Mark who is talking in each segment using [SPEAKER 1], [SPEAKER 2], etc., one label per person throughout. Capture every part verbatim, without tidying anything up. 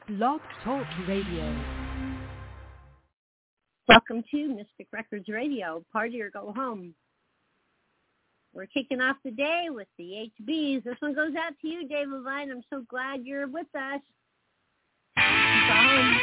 [SPEAKER 1] Blog Talk Radio.
[SPEAKER 2] Welcome to Mystic Records Radio, Party or Go Home. We're kicking off the day with the H Bs. This one goes out to you, Dave Levine. I'm so glad you're with us. Go home.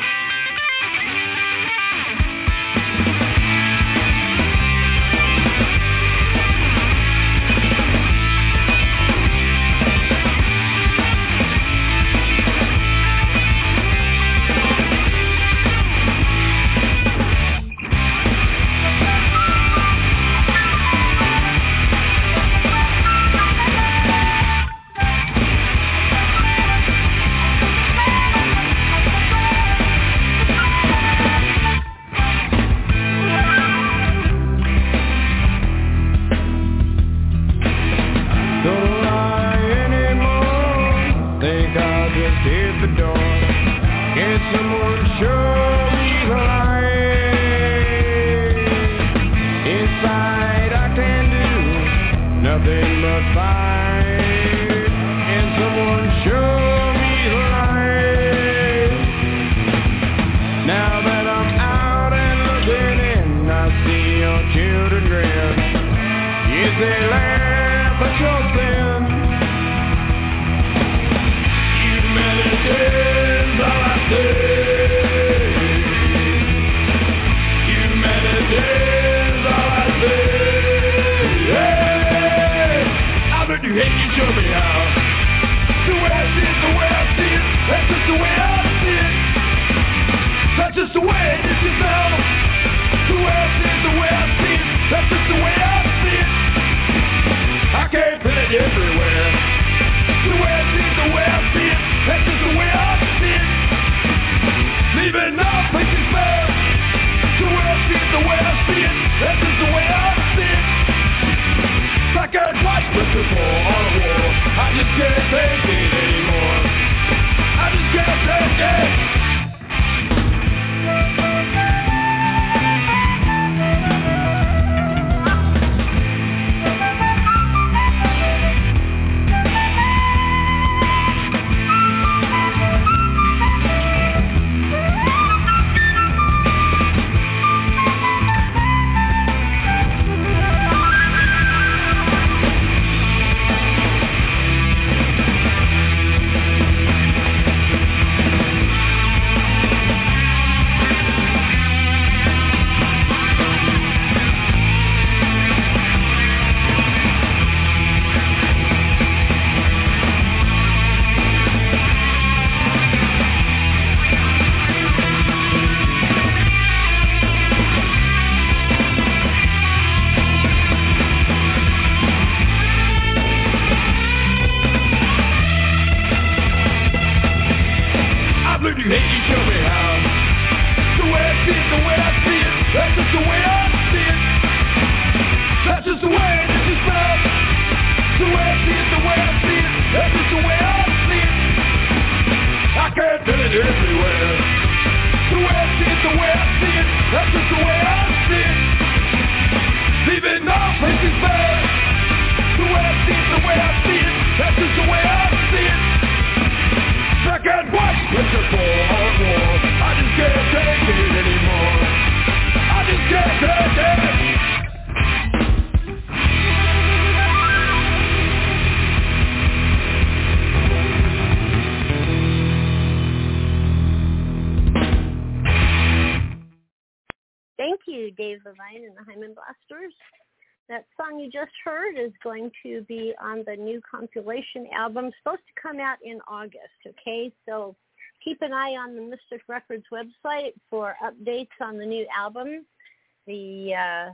[SPEAKER 2] Dave Levine and the Hyman Blasters. That song you just heard is going to be on the new compilation album, supposed to come out in August, okay? So keep an eye on the Mystic Records website for updates on the new album. The uh,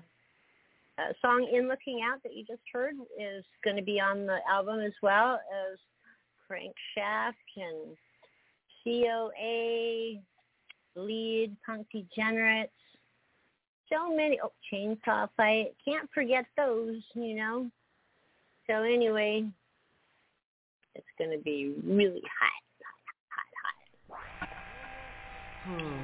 [SPEAKER 2] uh, song In Looking Out that you just heard is going to be on the album, as well as Frank Shaft and C O A, Lead, Punk Degenerates. So many, oh, Chainsaw Fight. Can't forget those, you know. So anyway, it's going to be really hot, hot, hot, hot. Hmm.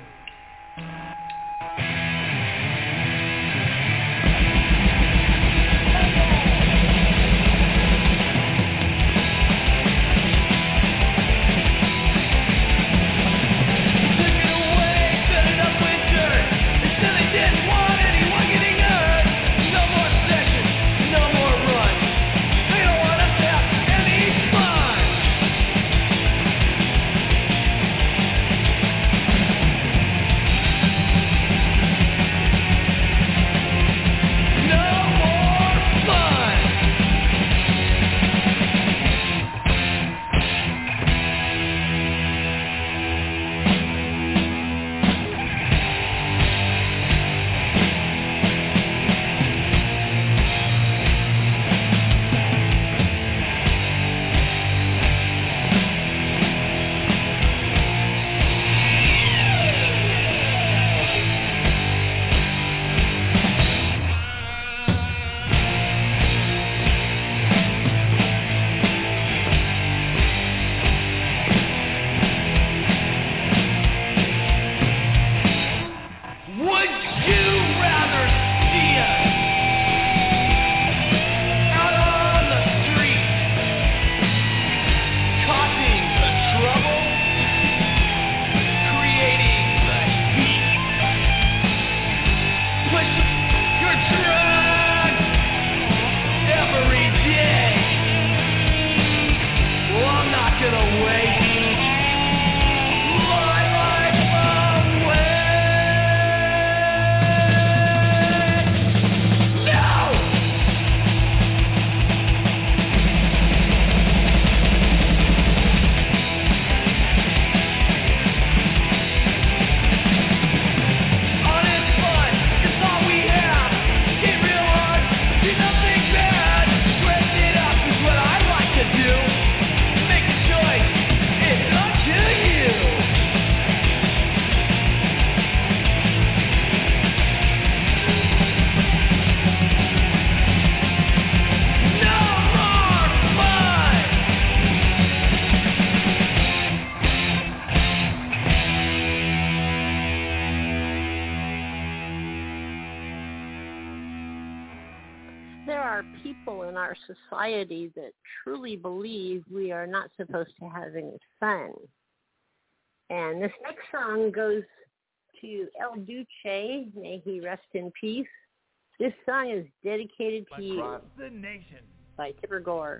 [SPEAKER 2] are people in our society that truly believe we are not supposed to have any fun. And this next song goes to El Duce, may he rest in peace. This song is dedicated to you.
[SPEAKER 3] Across the nation.
[SPEAKER 2] By Tipper Gore.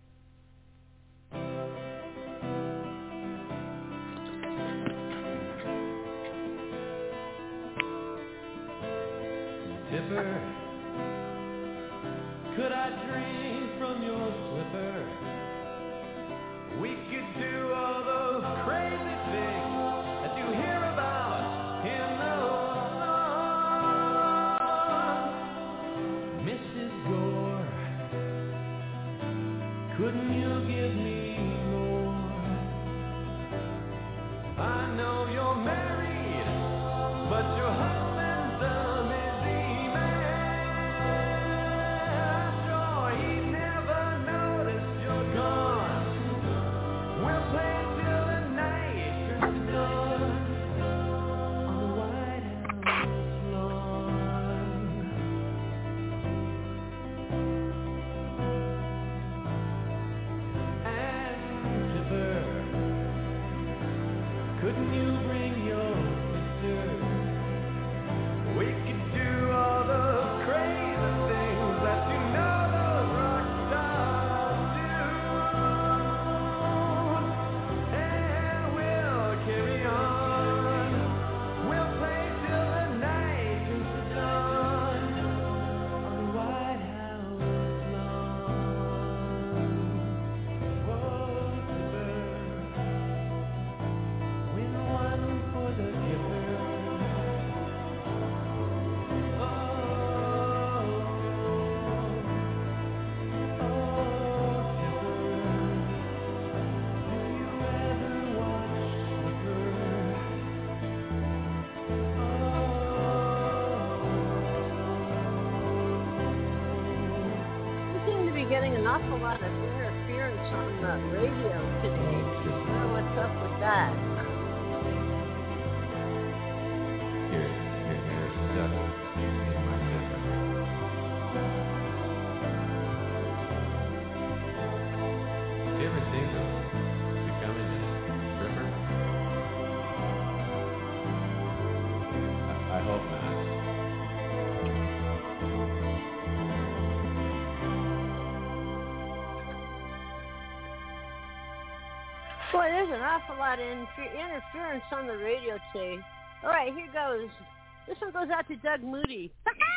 [SPEAKER 4] Tipper, could I drink from your slipper? We could do all those crazy things that you hear about in the song. Missus Gore, couldn't you give me more? I know you're married, but your husband's a busy man. Sure, he never noticed you're gone. We'll play till the night turns to dawn on the White House lawn. And Tipper, couldn't you bring your sister? We could do all those crazy things that you know those rock stars do. And we'll carry on. We'll play till the night turns to dawn on the White House lawn. Whoa, Tipper, win one for the Tipper. Oh, oh, Tipper, do you ever watch Tipper?
[SPEAKER 2] We seem to be getting an awful lot of interference on the radio today. I don't know what's up with that.
[SPEAKER 4] Your, your hair stuck in my zipper. Do you ever think of becoming a stripper? I, I hope not.
[SPEAKER 2] Boy, there's an awful lot of inter- interference on the radio today. All right, here goes. This one goes out to Doug Moody.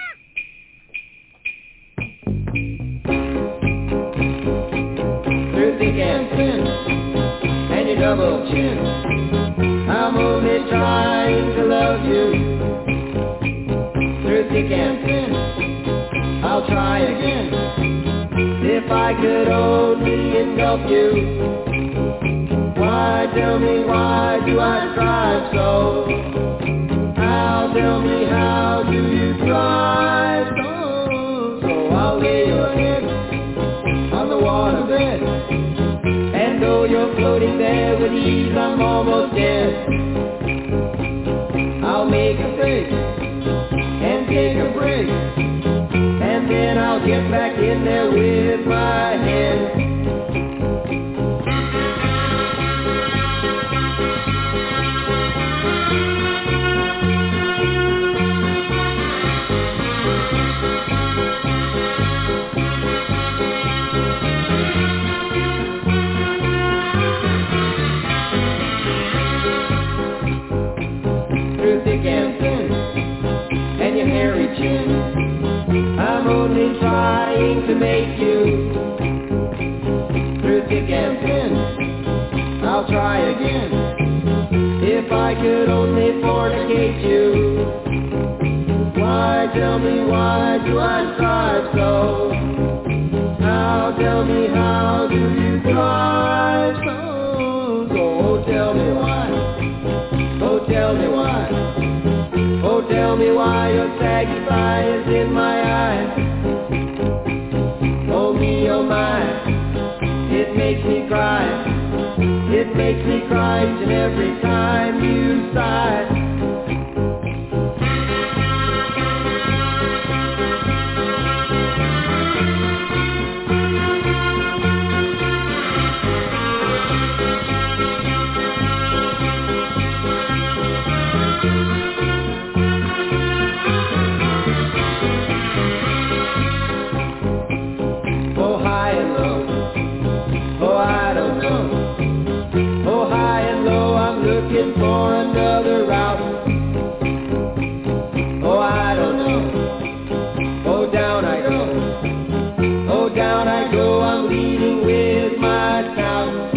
[SPEAKER 5] Through thick and thin, and your double chin, I'm only trying to love you. Through thick and thin, I'll try again, if I could only engulf you. Why, tell me, why do I strive so? How, tell me, how do you thrive so? So I'll lay your head on the waterbed, and though you're floating there with ease, I'm almost dead. I'll make a fake and take a break, and then I'll get back in there with my head. Through thick and thin, and your hairy chin, I'm only trying to make you. Through thick and thin, I'll try again, if I could only fornicate you. Why, tell me, why do I strive so? How, tell me, how do you thrive so? So, oh, tell me why. Oh, tell me why. Oh, tell me why your saggy thigh is in my eye. Oh, me, oh, my, it makes me cry. It makes me cry each and every time you sigh. looking for another route. Oh, I don't know. Oh, down I go. Oh, down I go. I'm leading with my snout.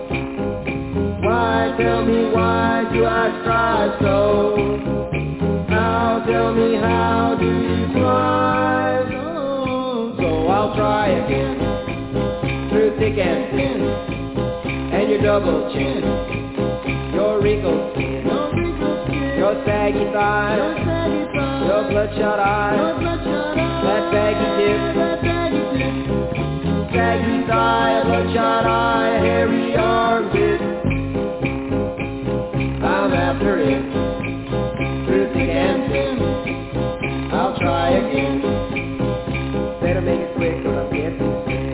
[SPEAKER 5] Why, tell me, why do I try so? How, tell me, how do you fly? Oh, so I'll try again, through thick and thin, and your double chin, your wrinkled skin, your saggy thighs, your bloodshot eyes, that saggy tip, saggy thigh, bloodshot eye, hairy armpit. I'm after it, through thick and thin. I'll try again. Better make it quick or I'm getting sick.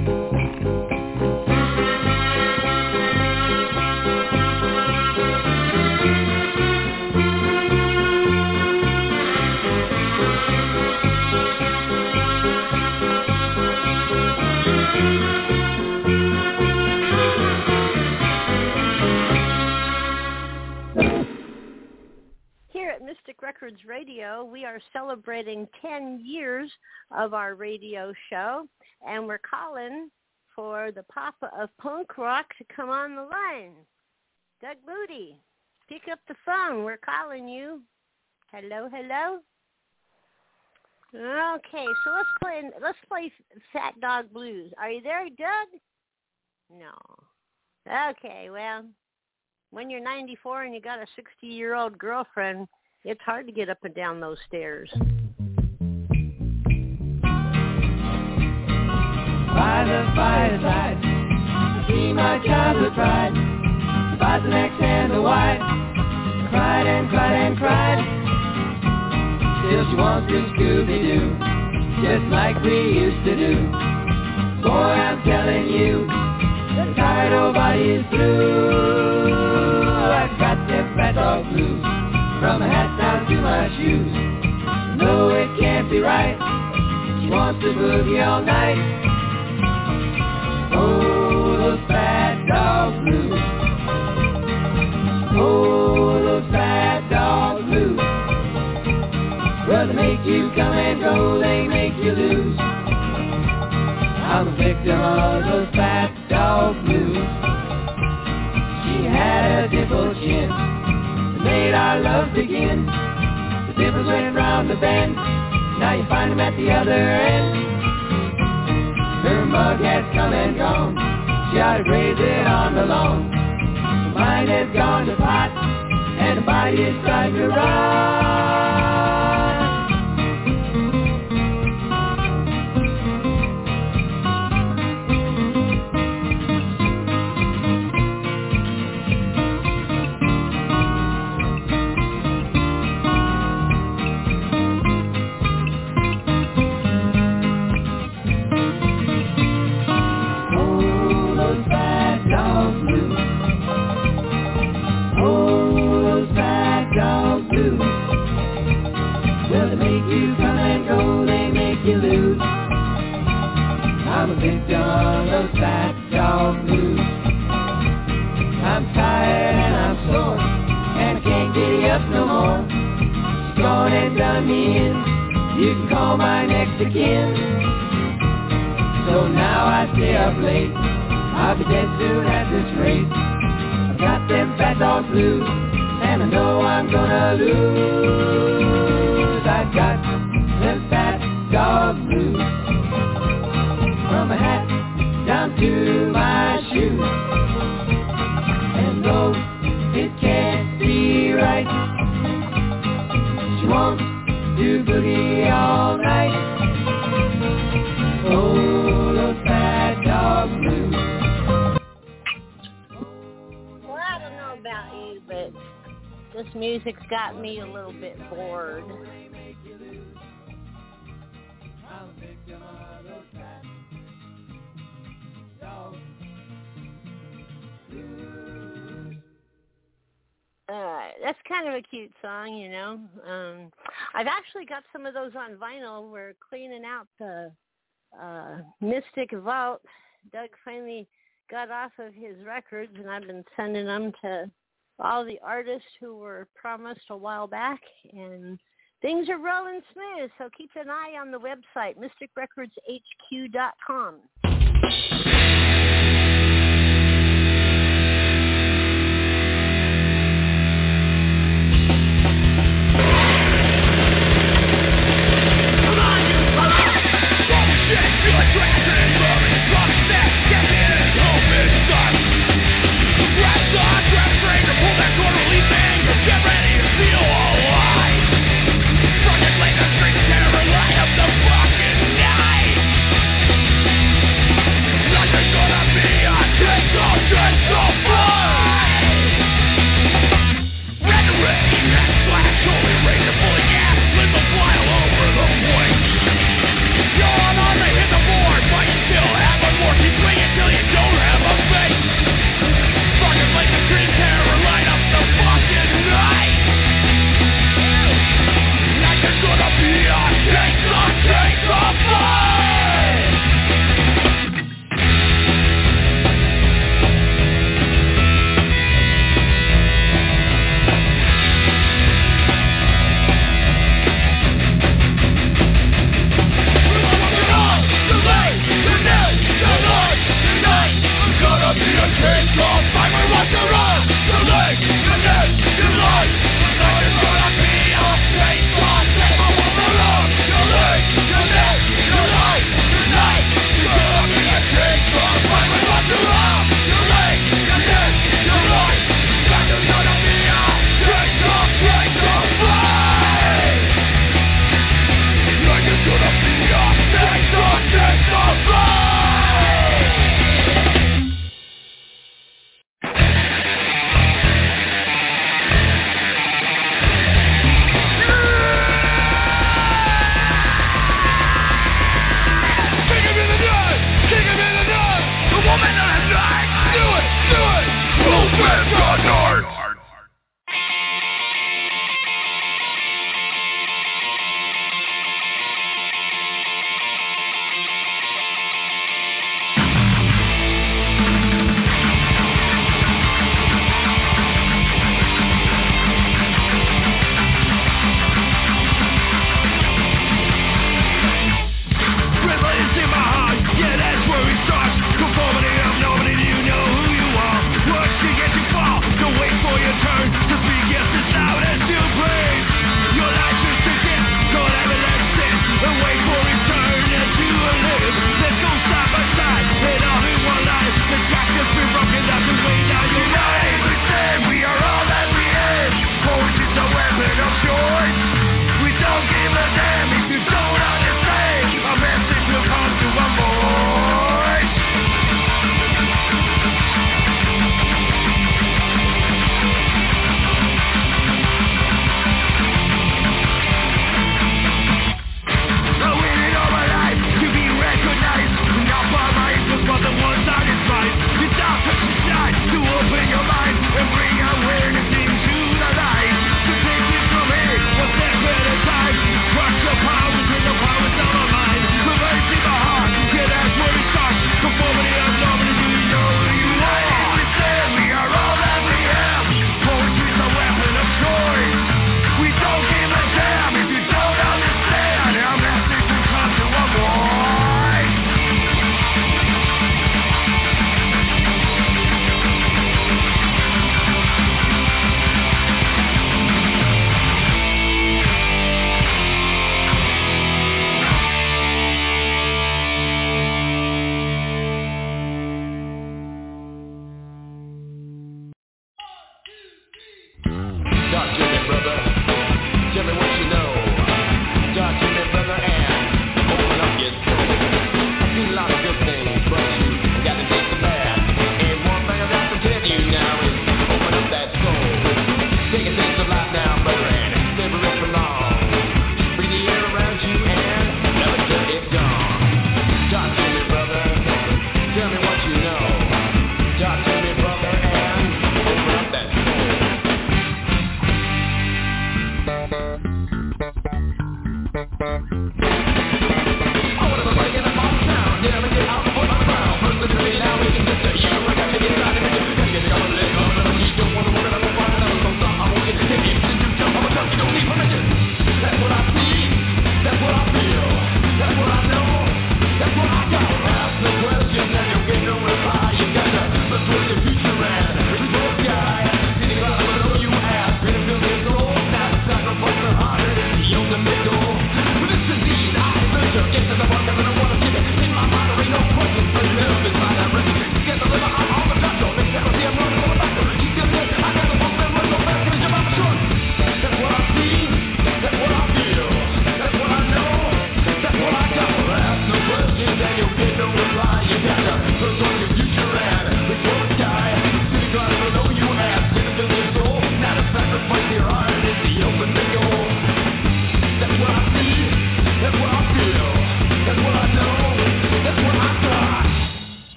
[SPEAKER 2] Mystic Records Radio, we are celebrating ten years of our radio show, and we're calling for the Papa of Punk Rock to come on the line. Doug Moody, pick up the phone. We're calling you. Hello, hello. Okay, so let's play. Let's play Fat Dog Blues. Are you there, Doug? No. Okay, well, when you're ninety-four and you got a sixty-year-old girlfriend, it's hard to get up and down those stairs.
[SPEAKER 5] By the fireside, I see my childhood pride. By the next and the white, cried and cried and cried. Still she wants to Scooby-Doo, just like we used to do. Boy, I'm telling you, the tired old body is blue. I've got them fat dog blues, from my hat down to my shoes. No, it can't be right. She wants to boogie all night. Oh, those fat dog blues. Oh, those fat dog blues. Well, they make you come and go, they make you lose. I'm a victim of those fat dog blues. She had a dimpled chin, made our love begin. The dimples went round the bend, now you find them at the other end. Her mug has come and gone, she ought to graze it on the lawn. Her mind has gone to pot, and her body is starting to rot. I'm a victim of those fat dog blues. I'm tired and I'm sore, and I can't get up no more. She's gone and done me in, you can call my next of kin. So now I stay up late, I'll be dead soon at this rate. I've got them fat dog blues, and I know I'm gonna lose. I've got them fat dog blues, from my hat down to my shoes. And though it can't be right, she wants to boogie all night. Oh, those fat dog blues.
[SPEAKER 2] Well, I don't know about you, but this music's got me a little bit bored. Uh, that's kind of a cute song, you know. Um, I've actually got some of those on vinyl. We're cleaning out the uh, Mystic Vault. Doug finally got off of his records, and I've been sending them to all the artists who were promised a while back, and things are rolling smooth, so keep an eye on the website, mystic records h q dot com.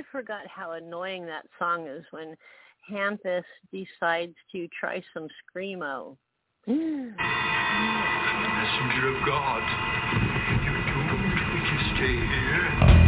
[SPEAKER 2] forgot how annoying that song is when Hampus decides to try some Screamo.
[SPEAKER 3] The messenger of God. You're doomed if you stay here.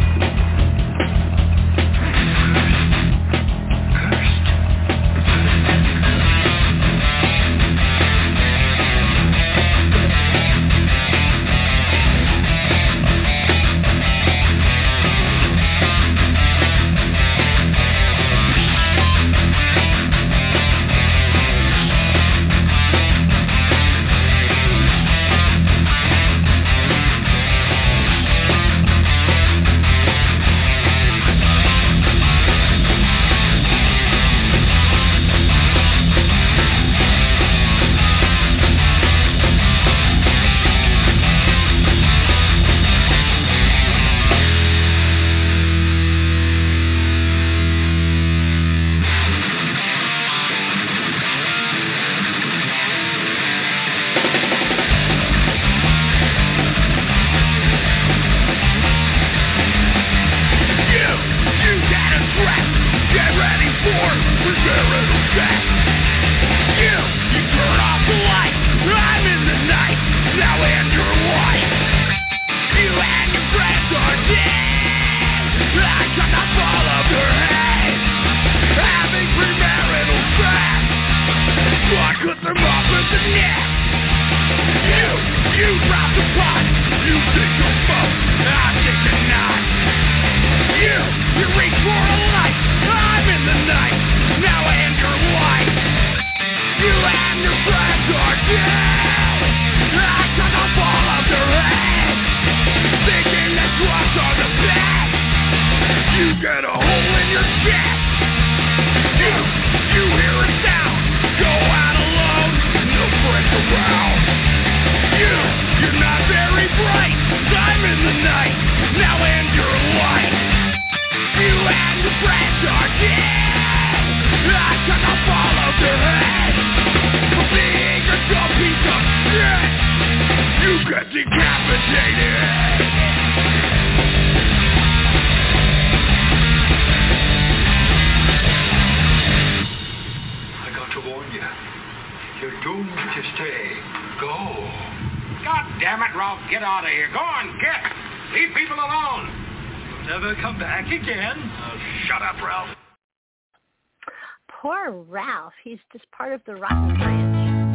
[SPEAKER 2] He's just part of the Rotten Branch.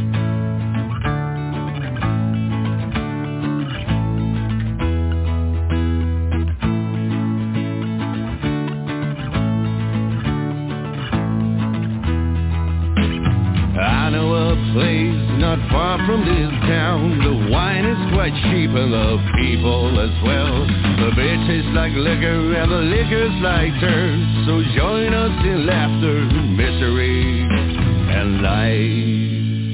[SPEAKER 6] I know a place not far from this town. The wine is quite cheap and the people as well. The bitch is like liquor and the liquor's like dirt. So join us in laughter, misery, and life.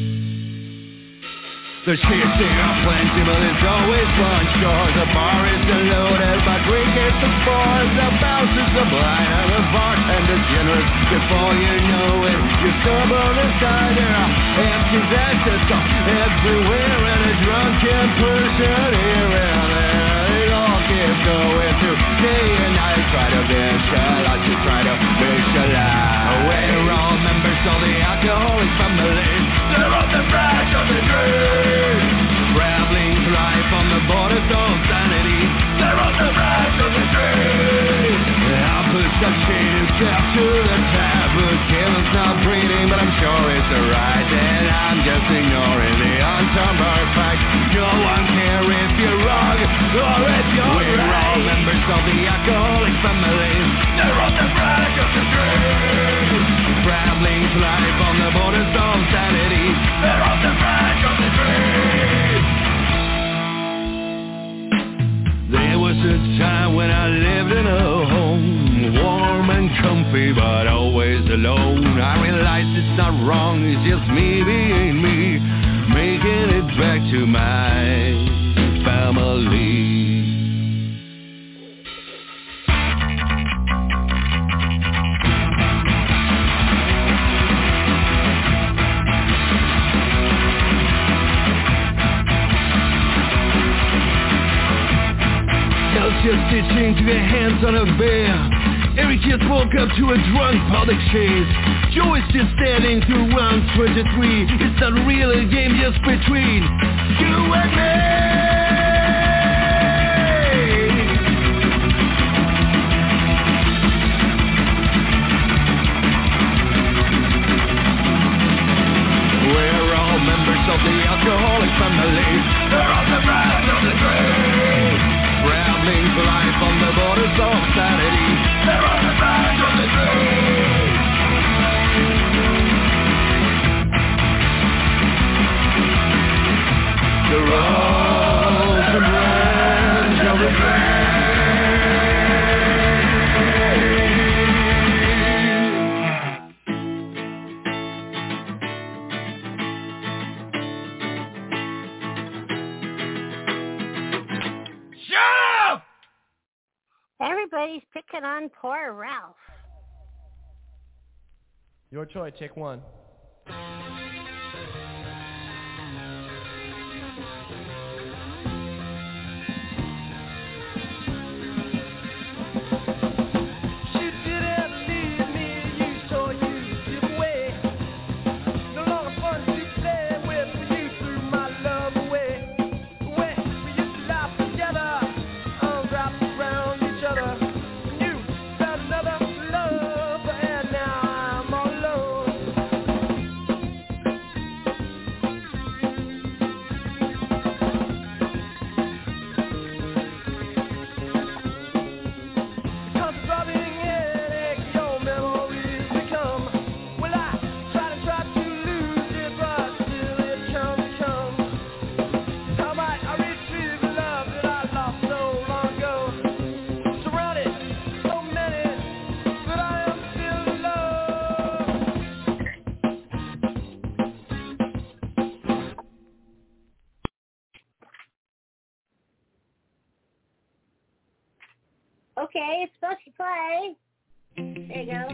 [SPEAKER 6] The shit's are plenty, but it's always one shore. The bar is loaded, but we get the bars. The bouncers, the blind, and the bartender's generous. Before you know it, you stumble inside there. Empty exits everywhere, and a drunken person here and there. It all keeps going through day and night. Try to visualize, you try to visualize. We're all members of the alcoholic family. They're on the branch of the dream. Traveling to life on the borders of sanity. They're on the branch of the dream. I'll put some shade and step to the tap. But Kevin's not breathing, but I'm sure it's alright. And I'm just ignoring the untumbled fact. No one cares if you're wrong or if you're We're right. We're all members of the alcoholic family. They're on the branch of the dream. Traveling to life on the borders of sanity. They're on the branch of the dream. There was a time when I lived in a home, warm and comfy, but always alone. I realize it's not wrong, it's just me being me, making it back to my family. Just itching to get hands on a bear. Eric just woke up to a drunk public chase. Joe is just standing through round twenty-three. It's not real, a game just between you and me. We're all members of the alcoholic family. They're on the brand of the tree. Traveling for life on the borders of sanity. They're on the brand of the tree. The rose and branch of the tree.
[SPEAKER 2] Everybody's picking on poor Ralph.
[SPEAKER 7] Your choice, take one.
[SPEAKER 2] Okay, it's supposed to play. There you go.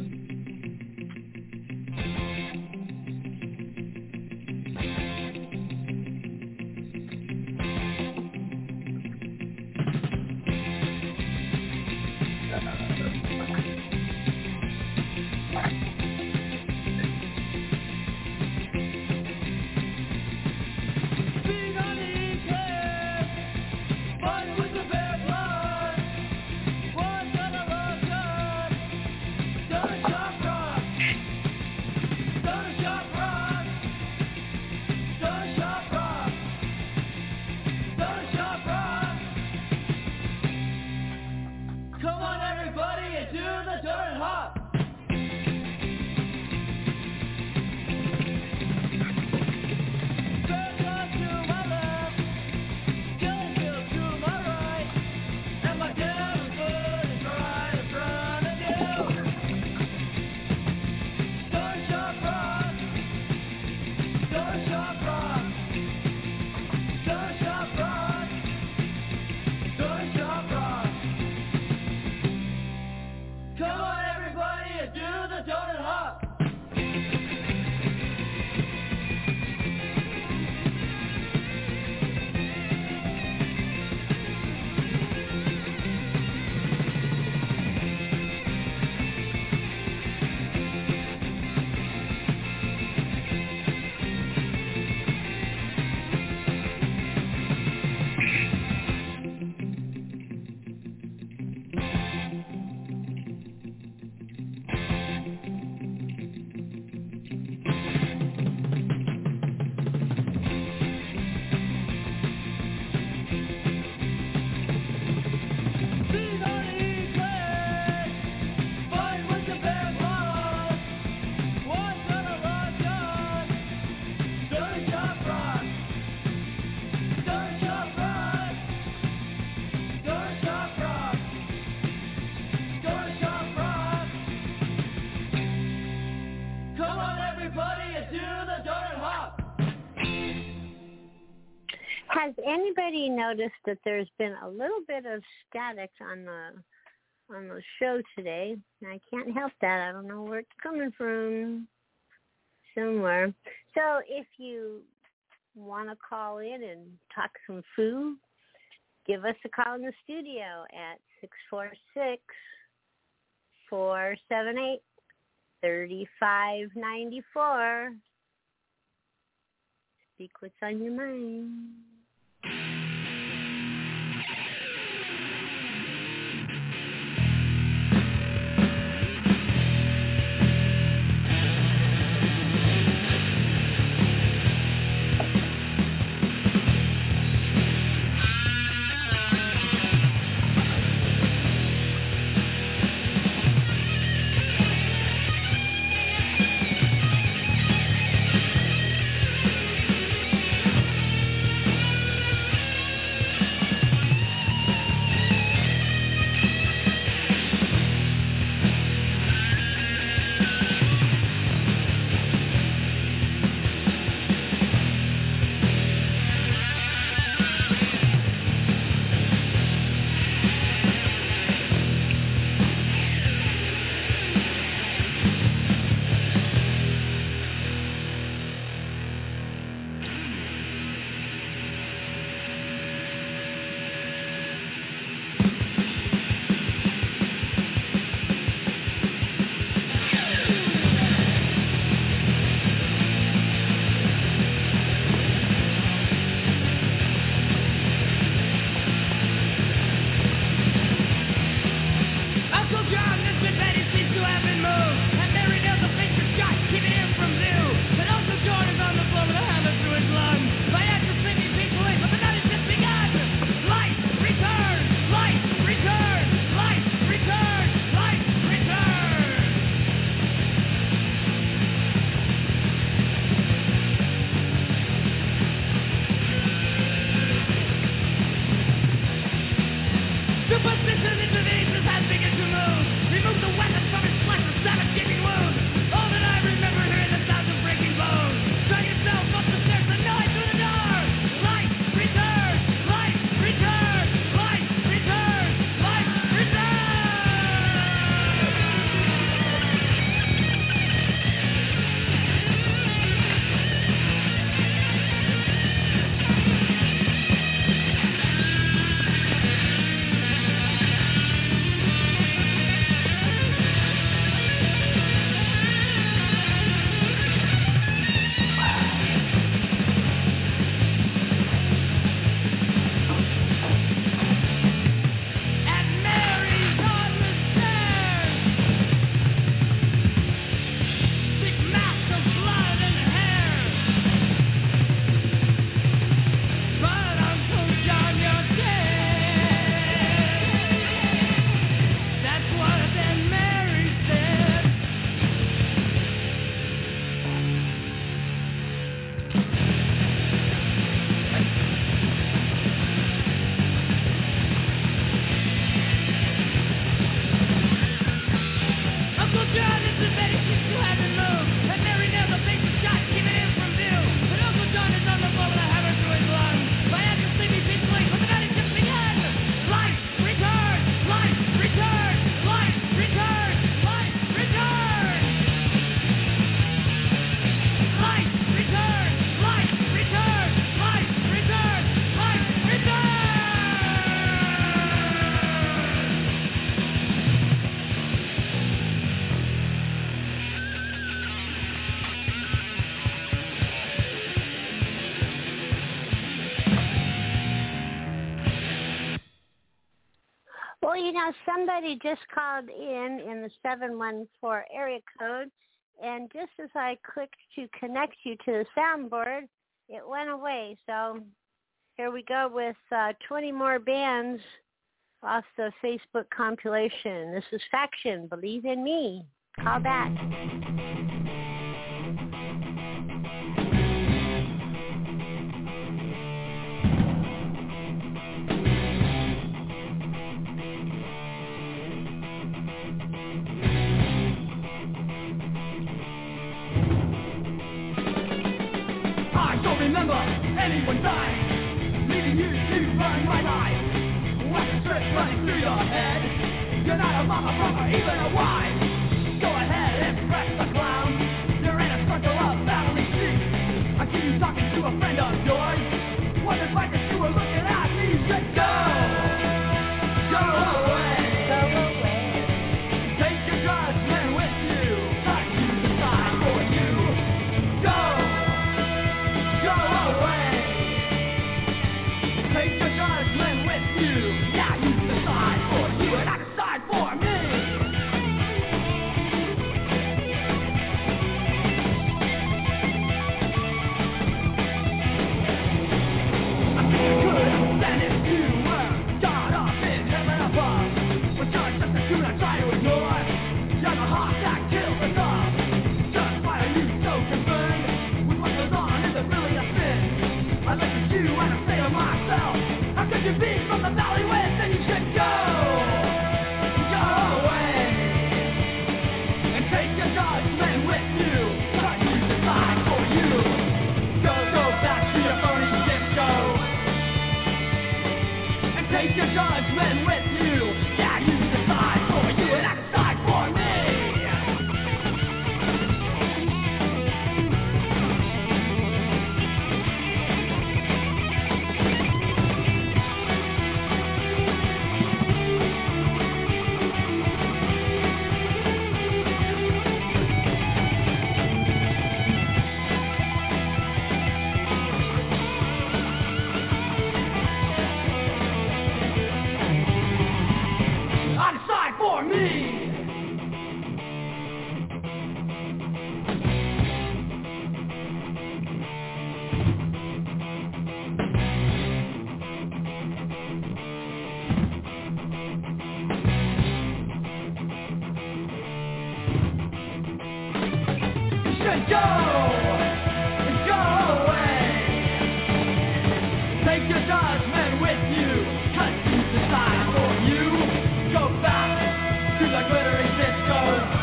[SPEAKER 2] Has anybody noticed that there's been a little bit of static on the on the show today? I can't help that. I don't know where it's coming from. Somewhere. So if you want to call in and talk some food, give us a call in the studio at six four six, four seven eight, three five nine four. Speak what's on your mind. Well, you know, somebody just called in in the seven one four area code, and just as I clicked to connect you to the soundboard, it went away. So here we go with uh, twenty more bands off the Facebook compilation. This is Faction, Believe in Me. Call back.
[SPEAKER 7] Remember anyone dying, leaving you to burn my life. Weapon strips running through your head. You're not a mama, brother, even a wife. Go ahead, impress the clown. You're in a circle of family sheep. I see you talking to a friend of yours. What if I could you were looking at me? Said go, go away, go away. Take your judgment with you. Yeah, you decide for you and I decide for me. I decide for me. You should go and go away. Take your judgment with you, 'cause you decide for you. Go back to the glittering disco.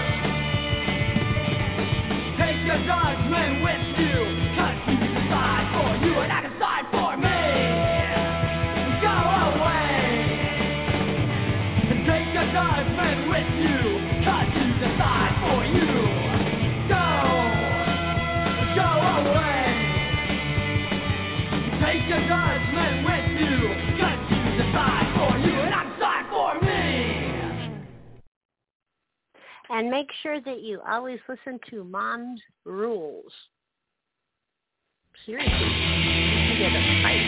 [SPEAKER 7] Take your judgment with you, 'cause you decide for you and I decide for me. Go away and take your judgment with you, 'cause you decide for you. Go, go away. Take your judgment with you, 'cause you decide for you and I decide for me.
[SPEAKER 2] And make sure that you always listen to Mom's rules. Seriously, you can get a fight.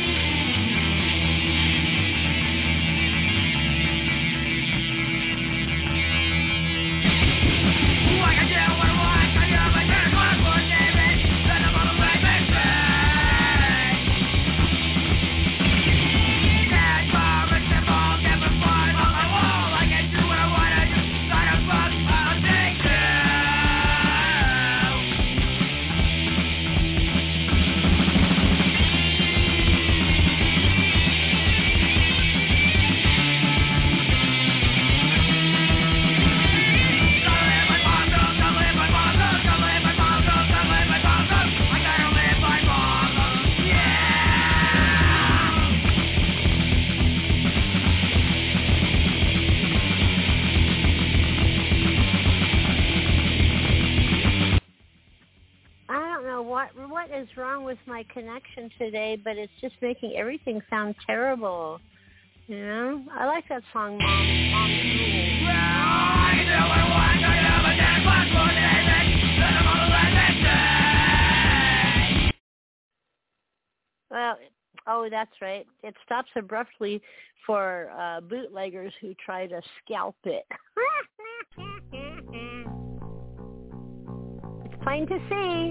[SPEAKER 2] What what is wrong with my connection today, but it's just making everything sound terrible. You know? I like that song, Mom, Mom's Rules. Well, oh, that's right. It stops abruptly for uh, bootleggers who try to scalp it. It's plain to see.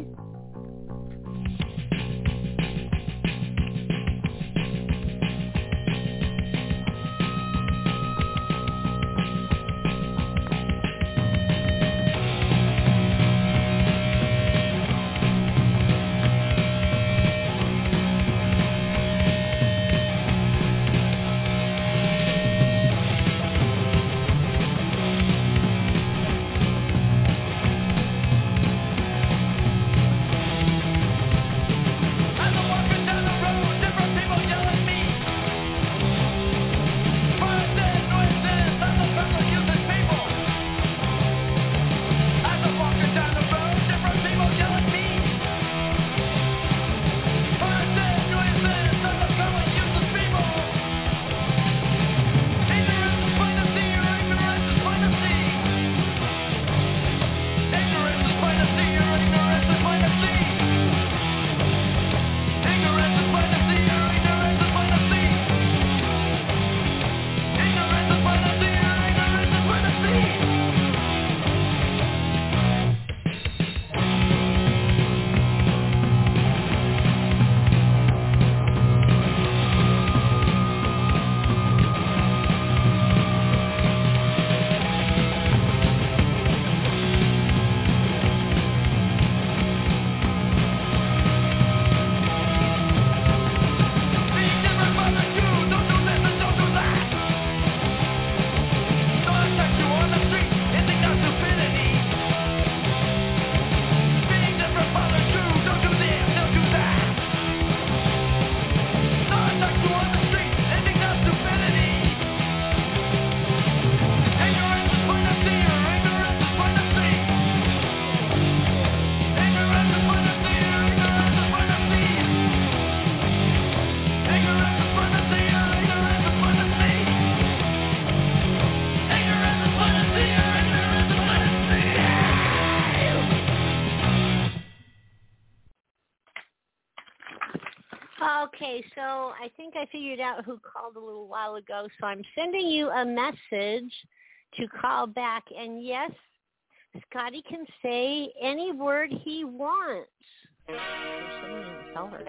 [SPEAKER 2] Okay, so I think I figured out who called a little while ago, so I'm sending you a message to call back. And yes, Scotty can say any word he wants. There's someone in the cellar.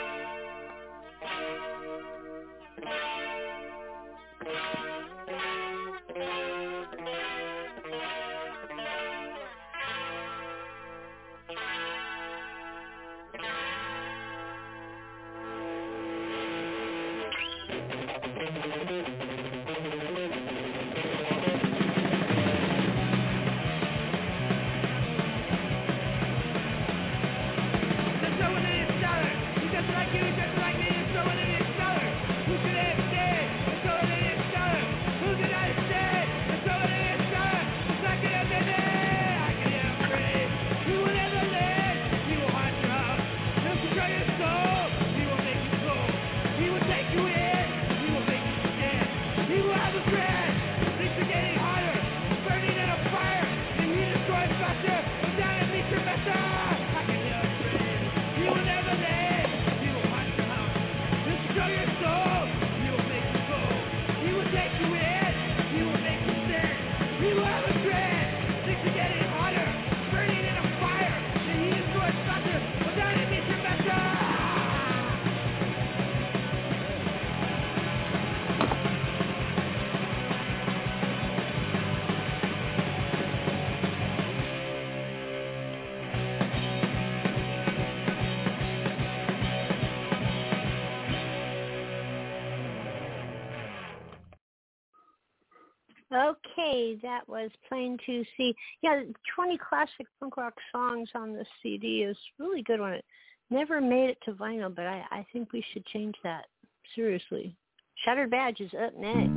[SPEAKER 2] Okay, that was Plain to See. Yeah, twenty classic punk rock songs on this C D is really good one. It never made it to vinyl, but I, I think we should change that. Seriously. Shattered Badge is up next.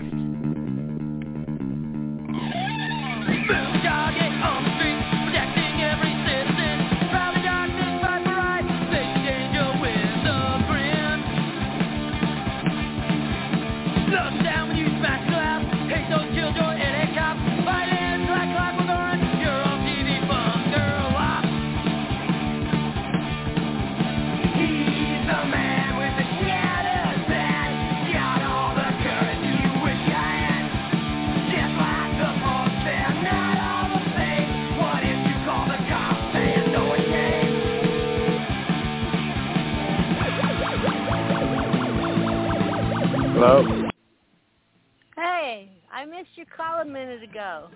[SPEAKER 8] Hello?
[SPEAKER 2] Hey, I missed your call a minute ago.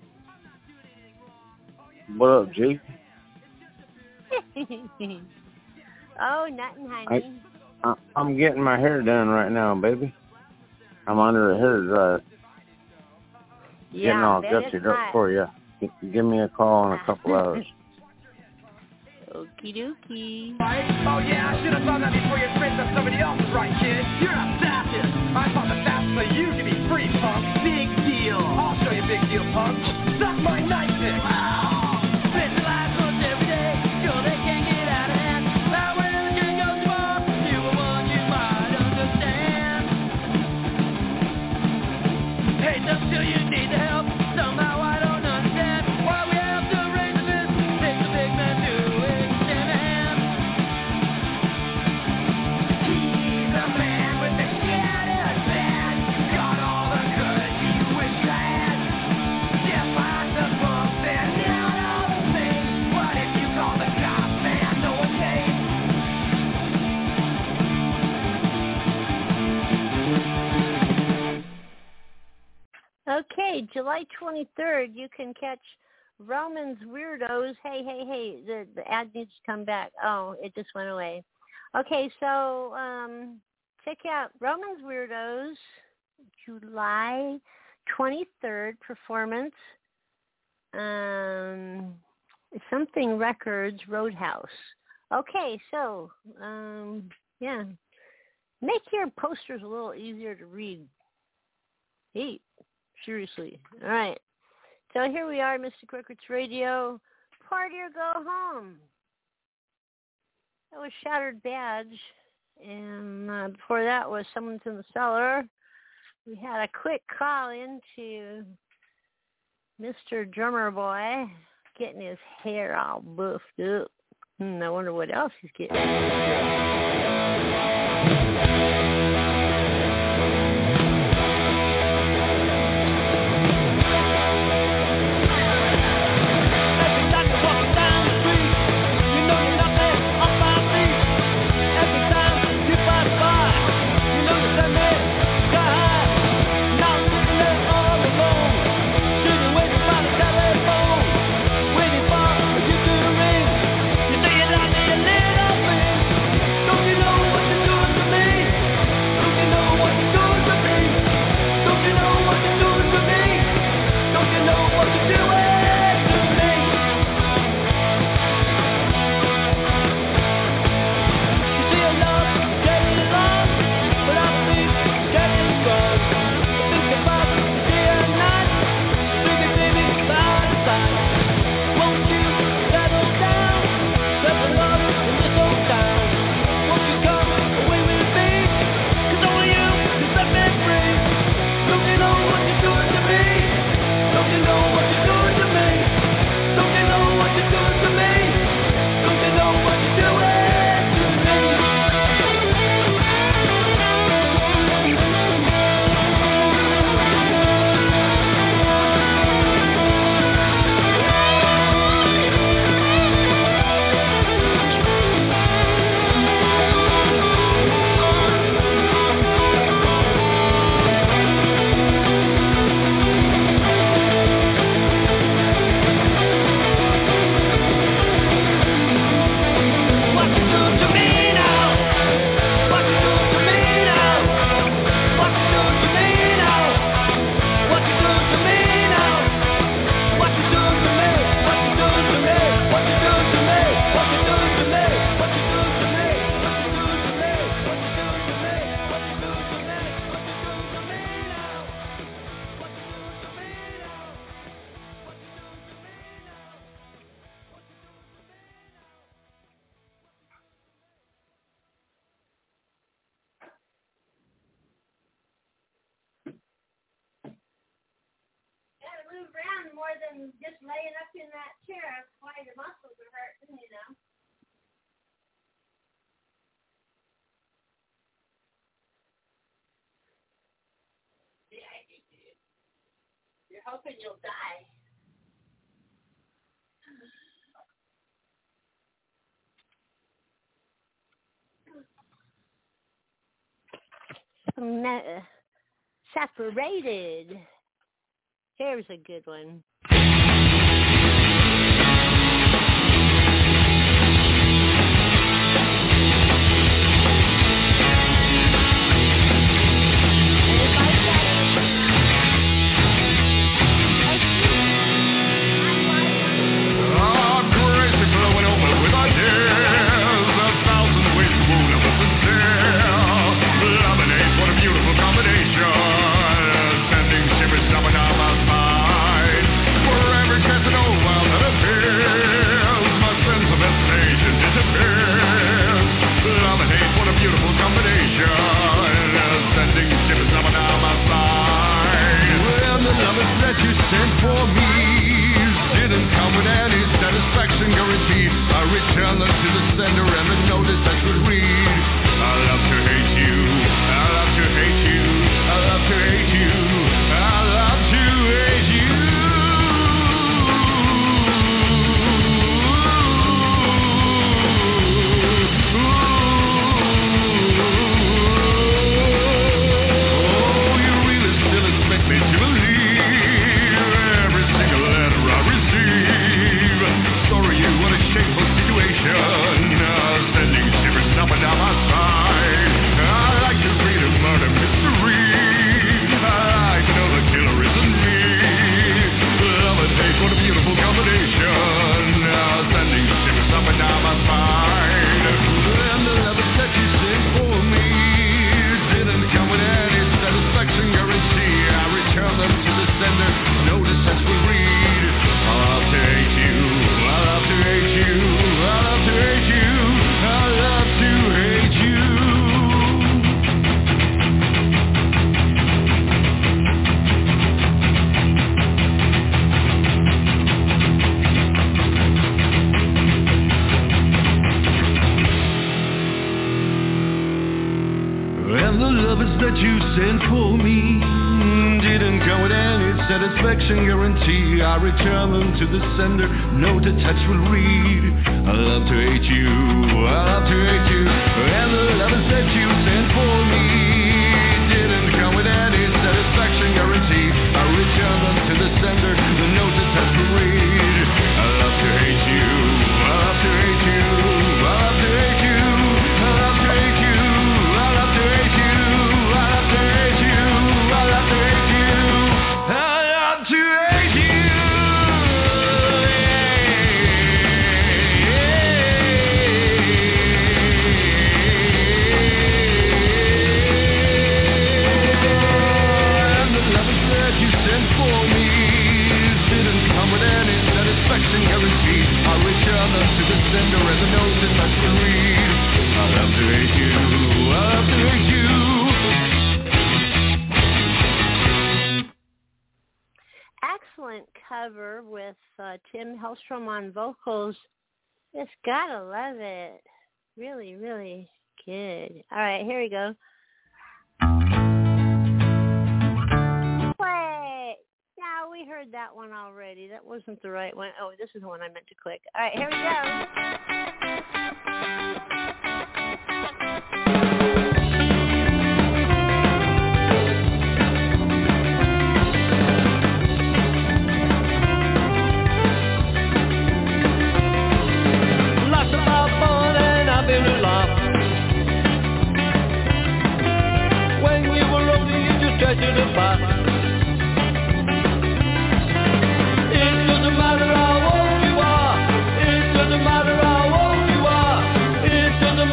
[SPEAKER 8] What up, G?
[SPEAKER 2] Oh, nothing, honey.
[SPEAKER 8] I, I, I'm getting my hair done right now, baby. I'm under a hair dryer.
[SPEAKER 2] Yeah,
[SPEAKER 8] getting all
[SPEAKER 2] bet
[SPEAKER 8] gutsy
[SPEAKER 2] it's
[SPEAKER 8] up
[SPEAKER 2] hot.
[SPEAKER 8] for you. Give me a call in a couple hours.
[SPEAKER 2] Okie dokie.
[SPEAKER 7] Oh yeah, I should have thought that before you spent on somebody else's right, kid. You're a fascist. I thought the fastest for you to be free, punk. Big deal. I'll show you big deal, punk. Suck my night dick. Spend your life once every day. Sure they can't get out of hand. Now when the game goes far, you are one you might understand. Hate them till you need the help. Somehow I don't understand why we have to raise the fist. Take the big man to extend a hand. He's a man with a shattered band. Got all the courage you wish you had. Just like the pump and not all the things. What if you call the cops and no one came?
[SPEAKER 2] Okay, July twenty-third, you can catch Roman's Weirdos. Hey, hey, hey, the, the ad needs to come back. Oh, it just went away. Okay, so um, check out Roman's Weirdos, July twenty-third performance. Um, something Records, Roadhouse. Okay, so, um, yeah, make your posters a little easier to read. Hey, seriously. All right. So here we are, Mystic Records Radio. Party or go home. That was Shattered Badge. And uh, before that was Someone's in the Cellar. We had a quick call into Mister Drummer Boy getting his hair all buffed up. Hmm, I wonder what else he's getting. doing more than just laying up in that chair. That's why your muscles are hurting, you know. Yeah, you did. You're hoping you'll die. Me- separated. Here's a good one. On vocals, just gotta love it. Really, really good. All right, here we go. Wait, no, we heard that one already. That wasn't the right one. Oh, this is the one I meant to click. All right, here we
[SPEAKER 9] To the back. It doesn't matter how old you are. It doesn't matter how old you are. It doesn't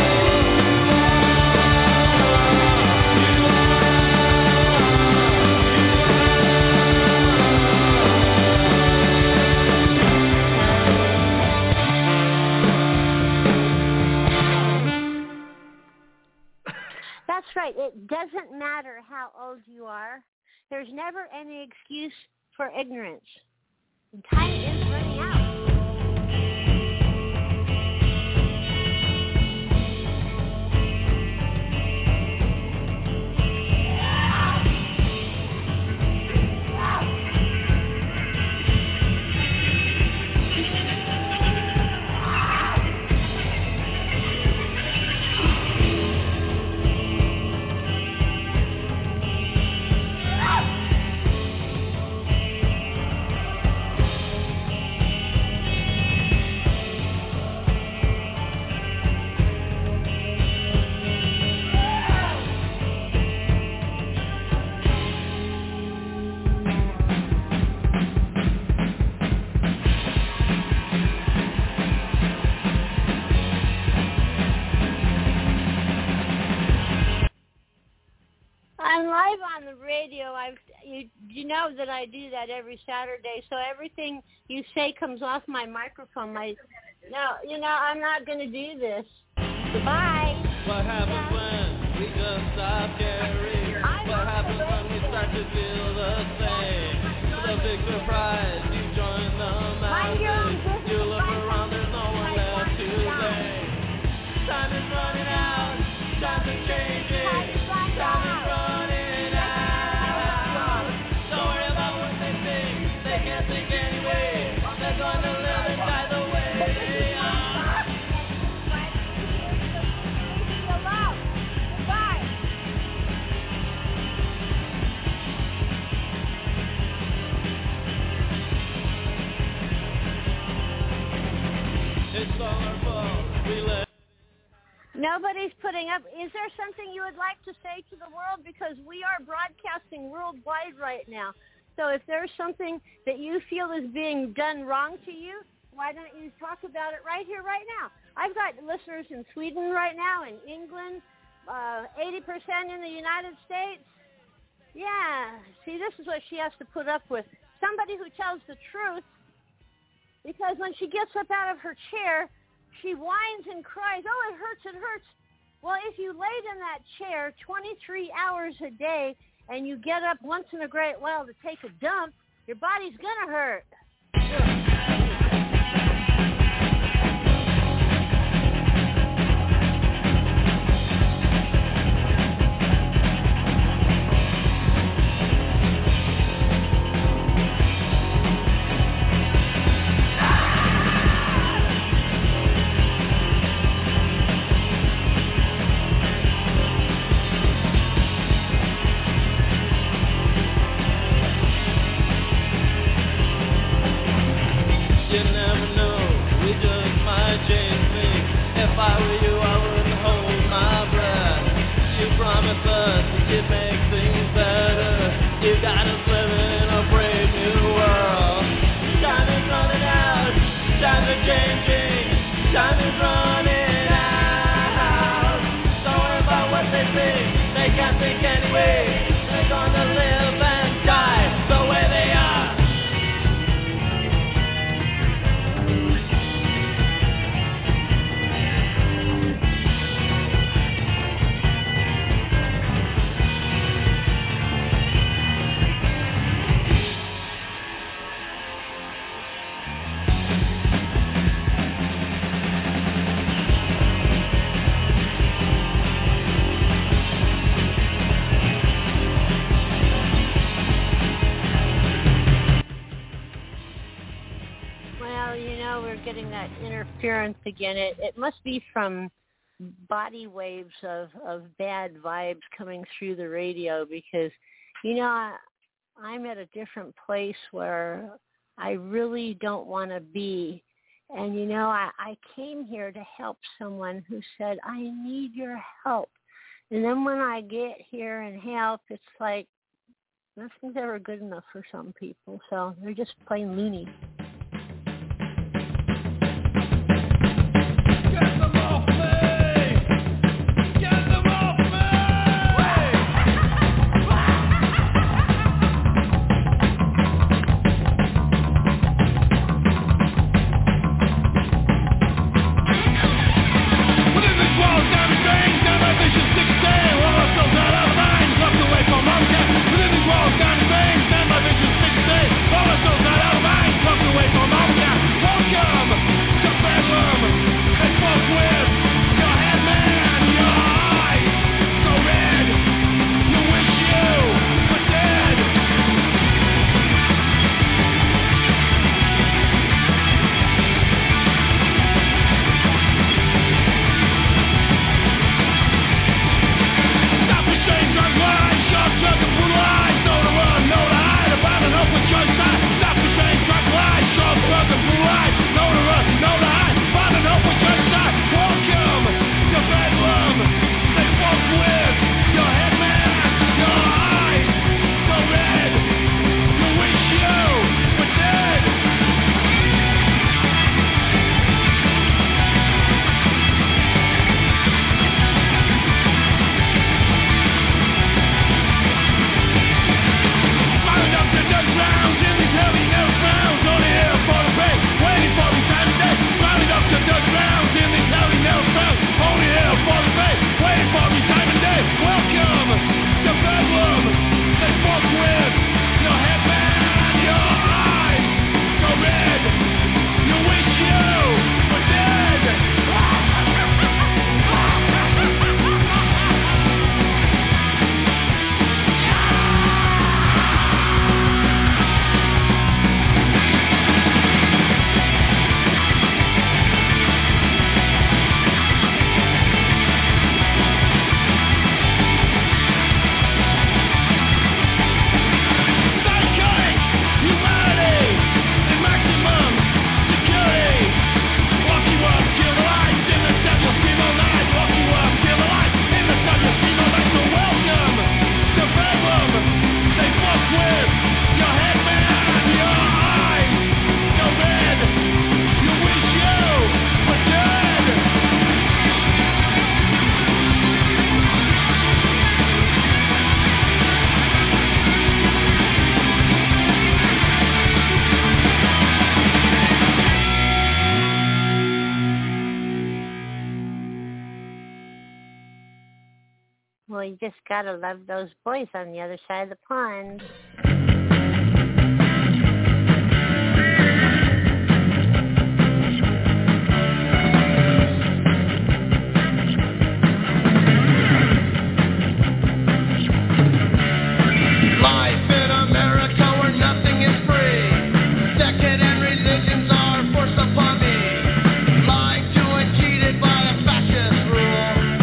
[SPEAKER 2] That's right. It doesn't matter how old you are. There's never any excuse for ignorance. And time is running out. I'm live on the radio. I've you, you know that I do that every Saturday, so everything you say comes off my microphone. My, no, you know, I'm not going to do this. Goodbye.
[SPEAKER 9] What happens when we just stop caring? What happens when we start to feel the same? The big surprise, you join the masses. You look around, there's no one left to blame. Time is running out, time to change it. Time is running out. Don't worry about what they think, they can't think anyway. They're gonna live and die the way they are.
[SPEAKER 2] Goodbye.
[SPEAKER 9] It's all our fault, we let.
[SPEAKER 2] Nobody's putting up. Is there something you would like to say to the world? Because we are broadcasting worldwide right now. So if there's something that you feel is being done wrong to you, why don't you talk about it right here, right now? I've got listeners in Sweden right now, in England, uh, eighty percent in the United States. Yeah. See, this is what she has to put up with. Somebody who tells the truth, because when she gets up out of her chair, she whines and cries, oh, it hurts, it hurts. Well, if you laid in that chair twenty-three hours a day and you get up once in a great while to take a dump, your body's going to hurt. getting that interference again. It, it must be from body waves of, of bad vibes coming through the radio because, you know, I, I'm at a different place where I really don't want to be. And, you know, I, I came here to help someone who said, I need your help. And then when I get here and help, it's like nothing's ever good enough for some people. So they're just plain loony. Well, you just gotta love those boys on the other side of the pond.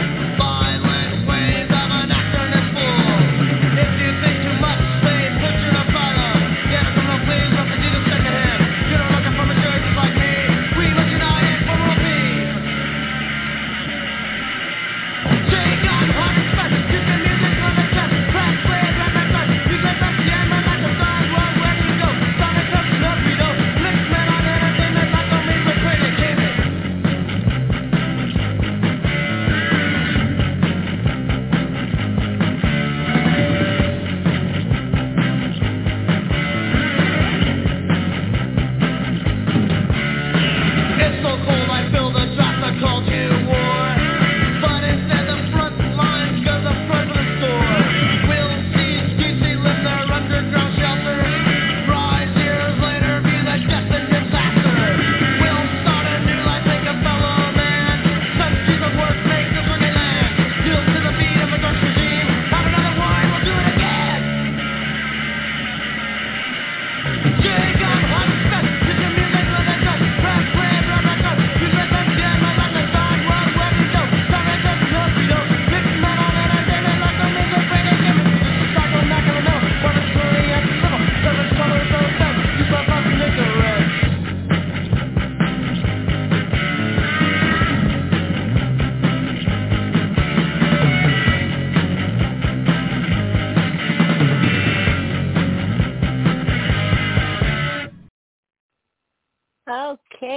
[SPEAKER 10] Put your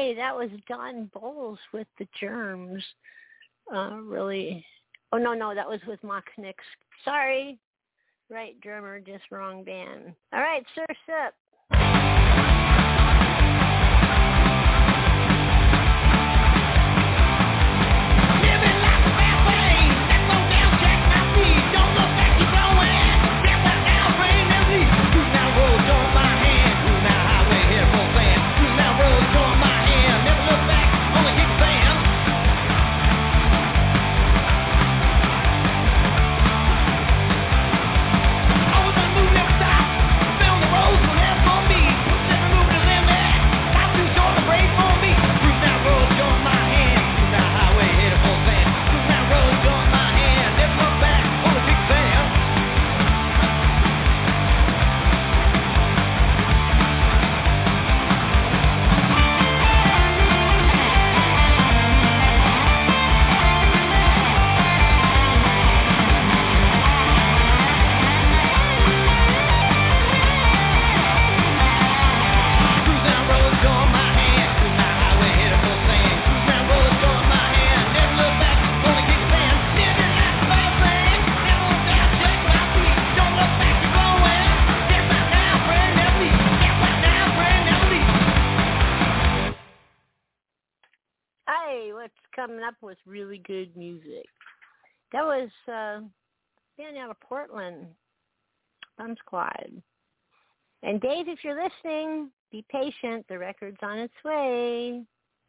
[SPEAKER 2] Okay, that was Don Bowles with the Germs. Uh, really. Oh, no, no, that was with Mach Nix. Sorry. Right drummer, just wrong band. All right, Surf's up. Coming up with really good music. That was uh, a band out of Portland, Bum Squad. And Dave, if you're listening, be patient. The record's on its way.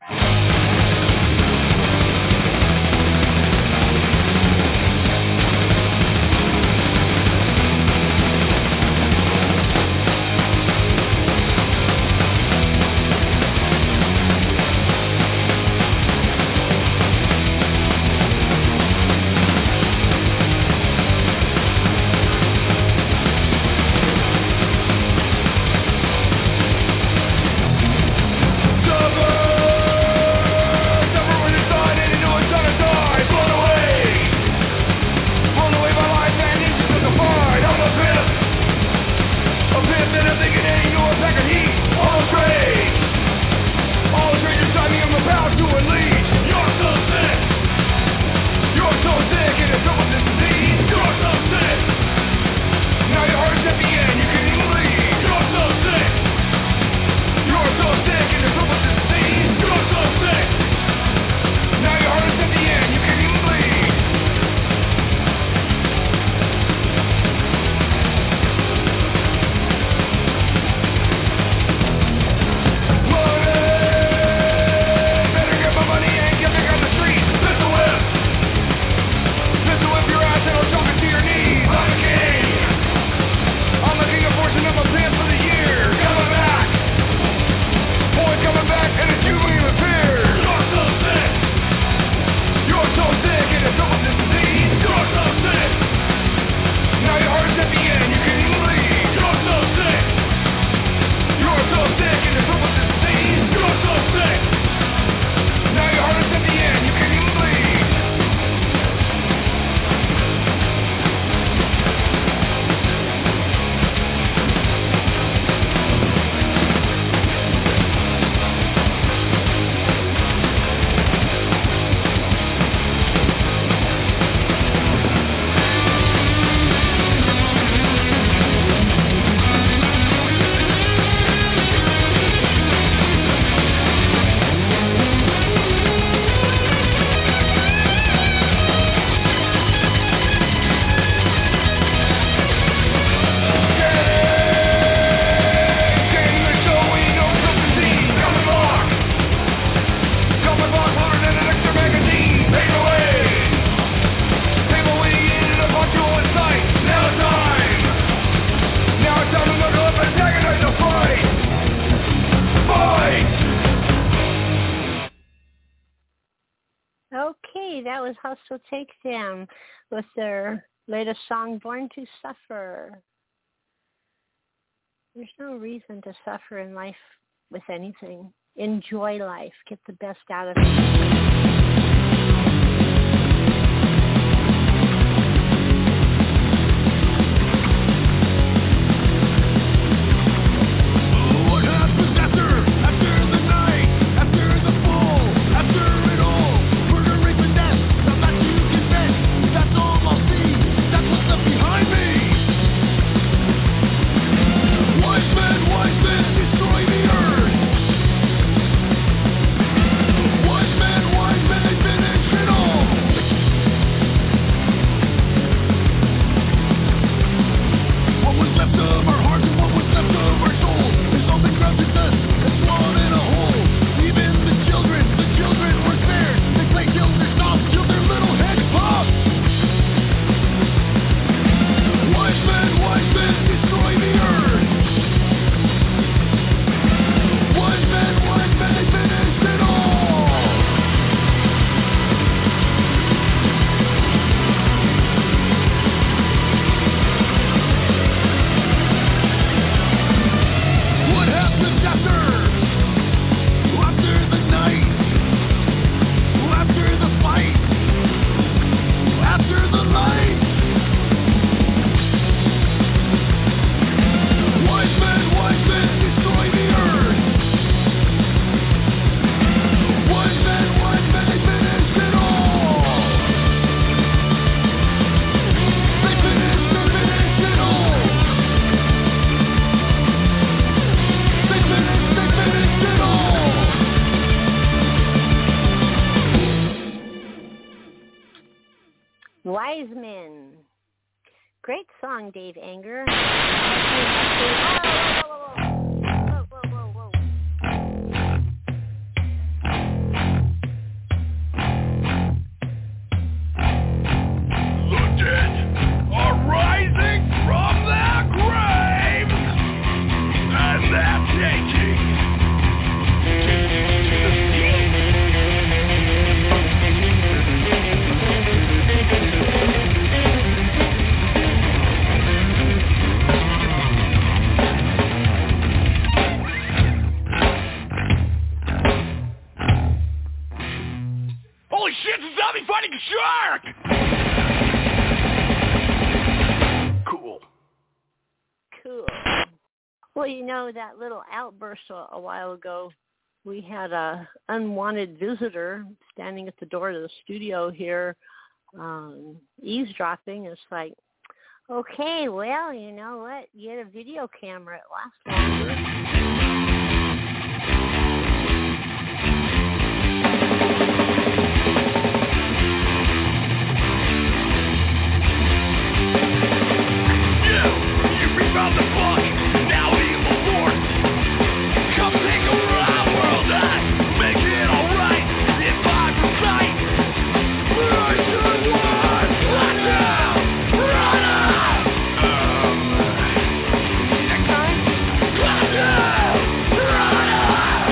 [SPEAKER 2] Hostile Takedown with their latest song, Born to Suffer. There's no reason to suffer in life with anything. Enjoy life. Get the best out of it.
[SPEAKER 6] What happens after, after the night, after
[SPEAKER 2] Wise Men. Great song, Dave Anger. Whoa, whoa, whoa, whoa,
[SPEAKER 6] The dead are rising from their graves, and they're taking to the sea. Holy shit, it's a zombie fighting a shark! Cool.
[SPEAKER 2] Cool. Well, you know, that little outburst a, a while ago, we had a unwanted visitor standing at the door of the studio here, um, eavesdropping. It's like, okay, well, you know what? Get a video camera. It lasts longer.
[SPEAKER 6] Found the book, now evil force. Come take over our world and make it alright. If I recite, I should want let down, run out. Um, next time, let down, run out.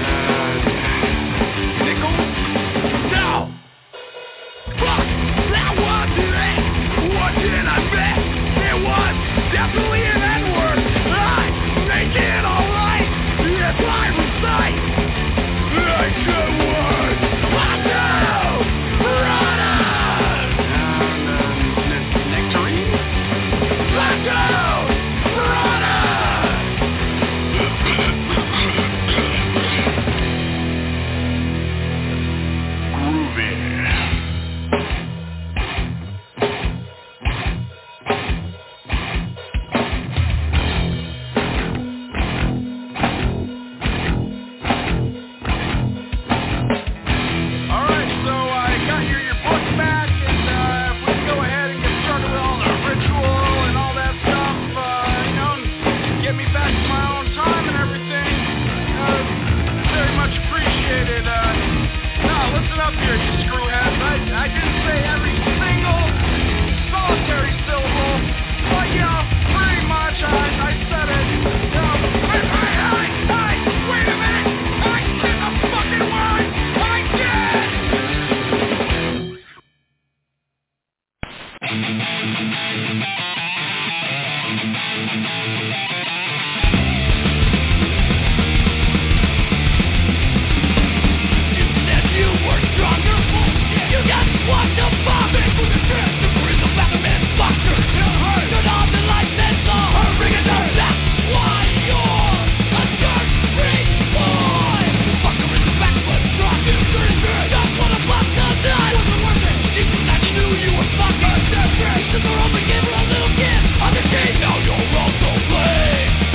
[SPEAKER 6] Uh, nickel, no. Fuck, that wasn't it. What did I miss? It was definitely an N-word. I make it alright if I recite. I should work. Let down. Run out. And, uh, nectarine. Let down. Run out. Groovy. Fucking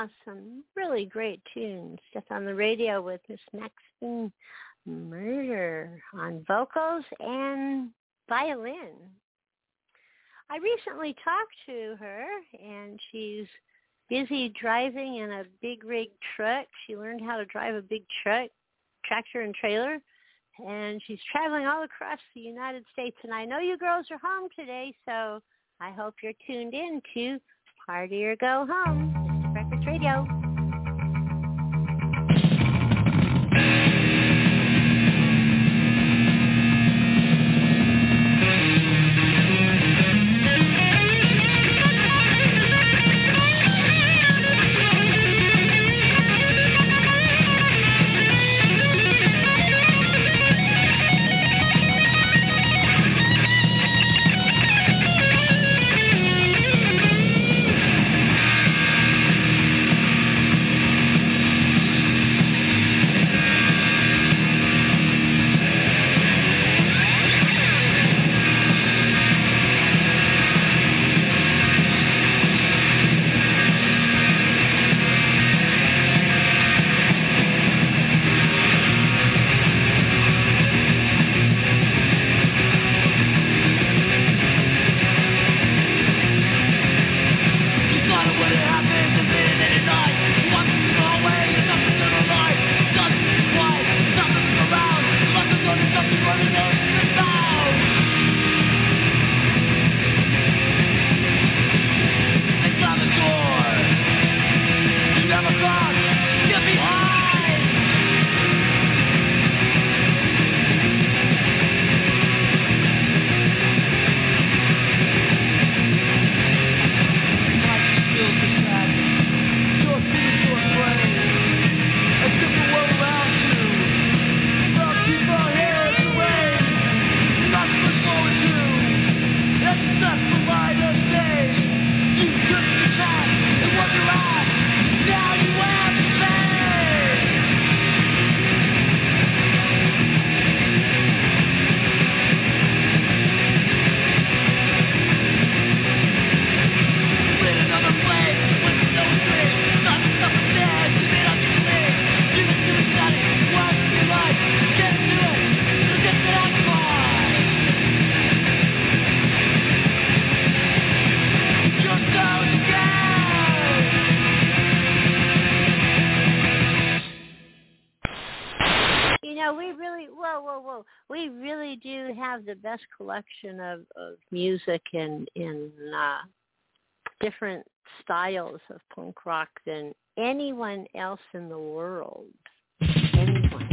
[SPEAKER 2] Yeah, some really great tunes just on the radio with Miss Maxine Murder on vocals and violin. I recently talked to her, and she's busy driving in a big rig truck. She learned how to drive a big truck, tractor and trailer, and she's traveling all across the United States. And I know you girls are home today, so I hope you're tuned in to Party or Go Home, Mystic Records Radio. The best collection of, of music in in uh, different styles of punk rock than anyone else in the world. Anyone.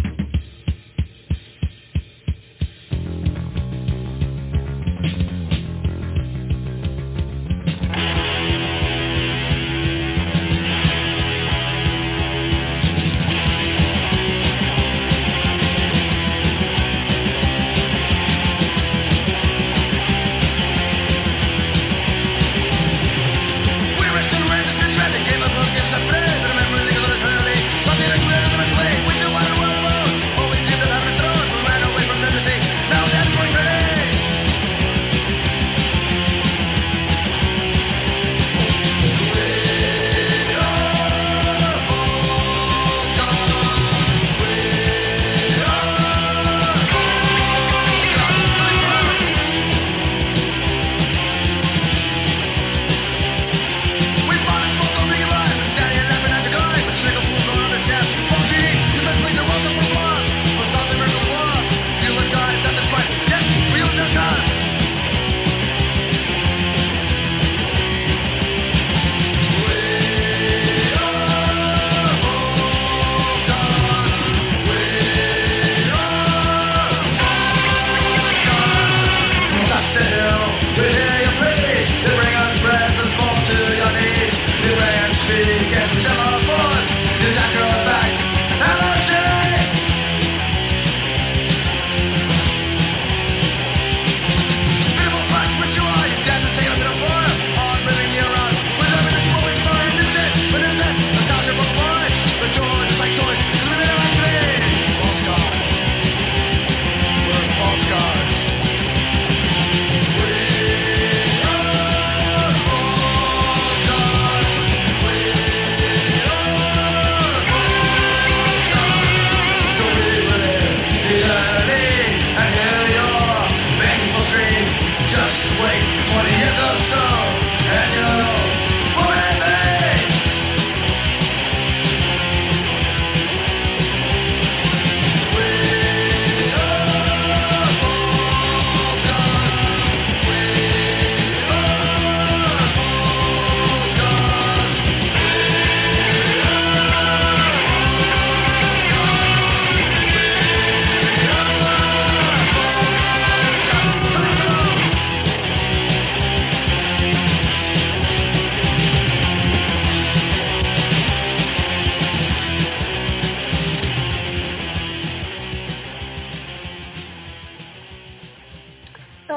[SPEAKER 9] We were still raised in the traffic, gave up against the bread, remembering the little early, but the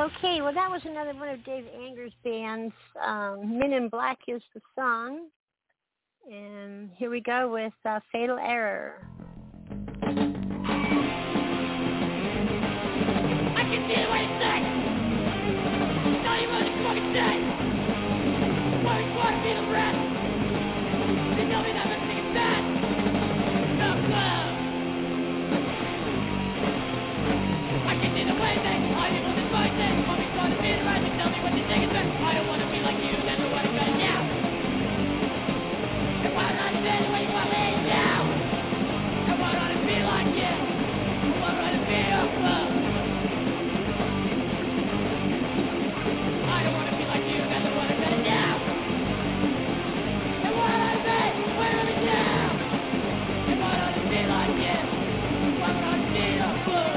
[SPEAKER 2] Okay, well, that was another one of Dave Anger's bands. Um, Men in Black is the song. And here we go with uh, Fatal Error.
[SPEAKER 10] I can see the way it's said. Not even what it's fucking said. Why we want to be the rest? They tell me that everything is bad. No clue. I can see the way they hide it on this mind thing. Want me trying to be the right, they tell me what they think is best. I don't want to be like you, that's what I'm gonna now. And why don't I stay the way you are laying down? And why don't I be like you? Why don't I be your fool? I don't want to be like you, that's what I'm gonna now. And why don't I be where I'm down? And why don't I be like you? Why don't I be your fool?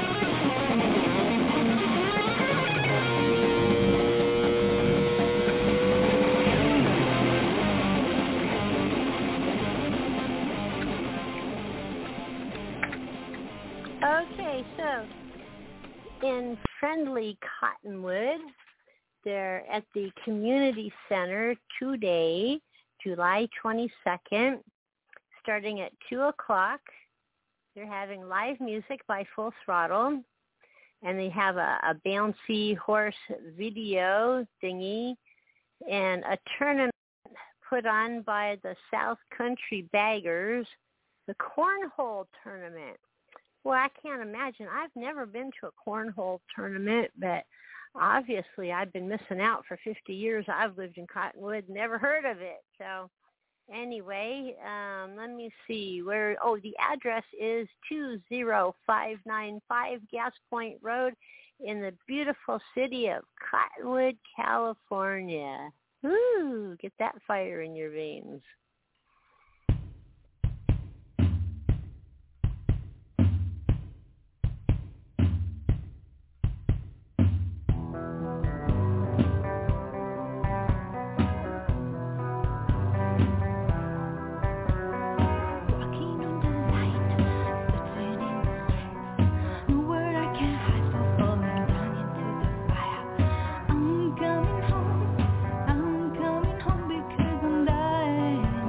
[SPEAKER 2] Okay, so in friendly Cottonwood, they're at the community center today, July twenty-second, starting at two o'clock. They're having live music by Full Throttle, and they have a, a bouncy horse video thingy and a tournament put on by the South Country Baggers, the cornhole tournament. Well, I can't imagine. I've never been to a cornhole tournament, but obviously I've been missing out for fifty years. I've lived in Cottonwood, never heard of it. So anyway, um, let me see where. Oh, the address is two zero five nine five Gas Point Road in the beautiful city of Cottonwood, California. Ooh, get that fire in your veins.
[SPEAKER 11] I'm coming home because I'm dying.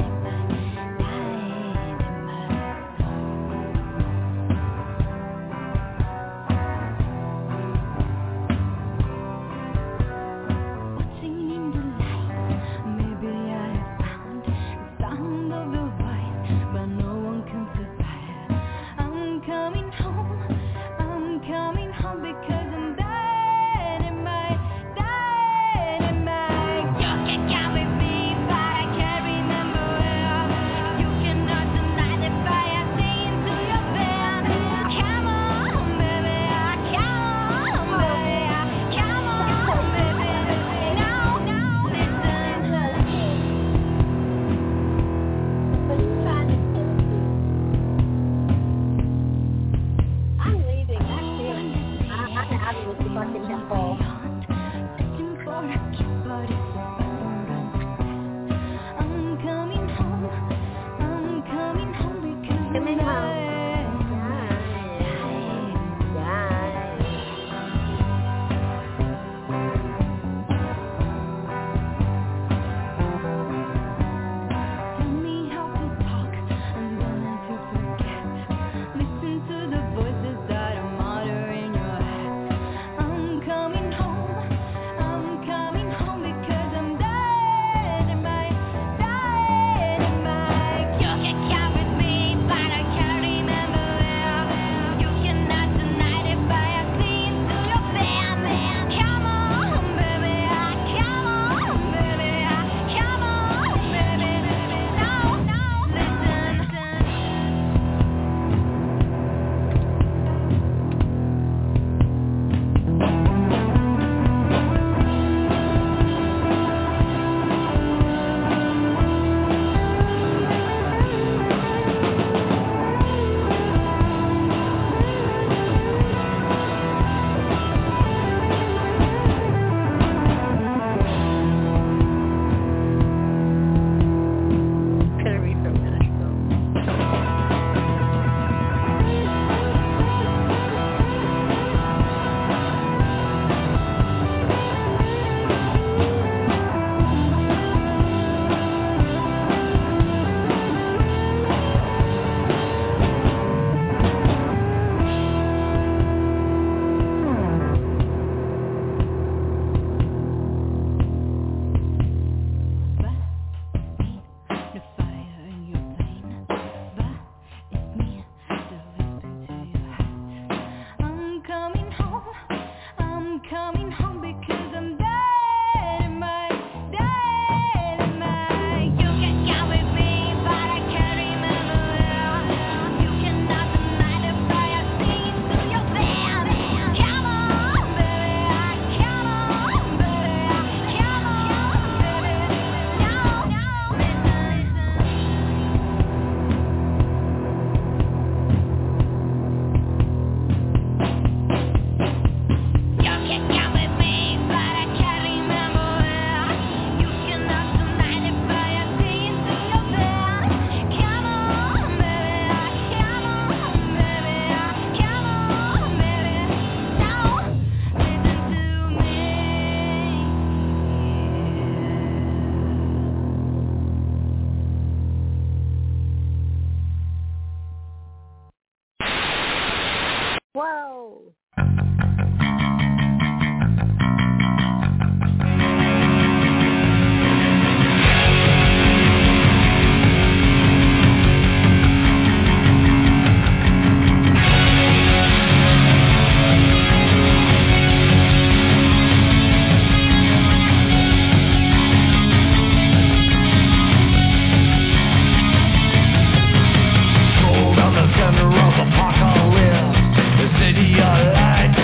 [SPEAKER 2] Whoa.
[SPEAKER 6] Center of apocalypse, the city of light.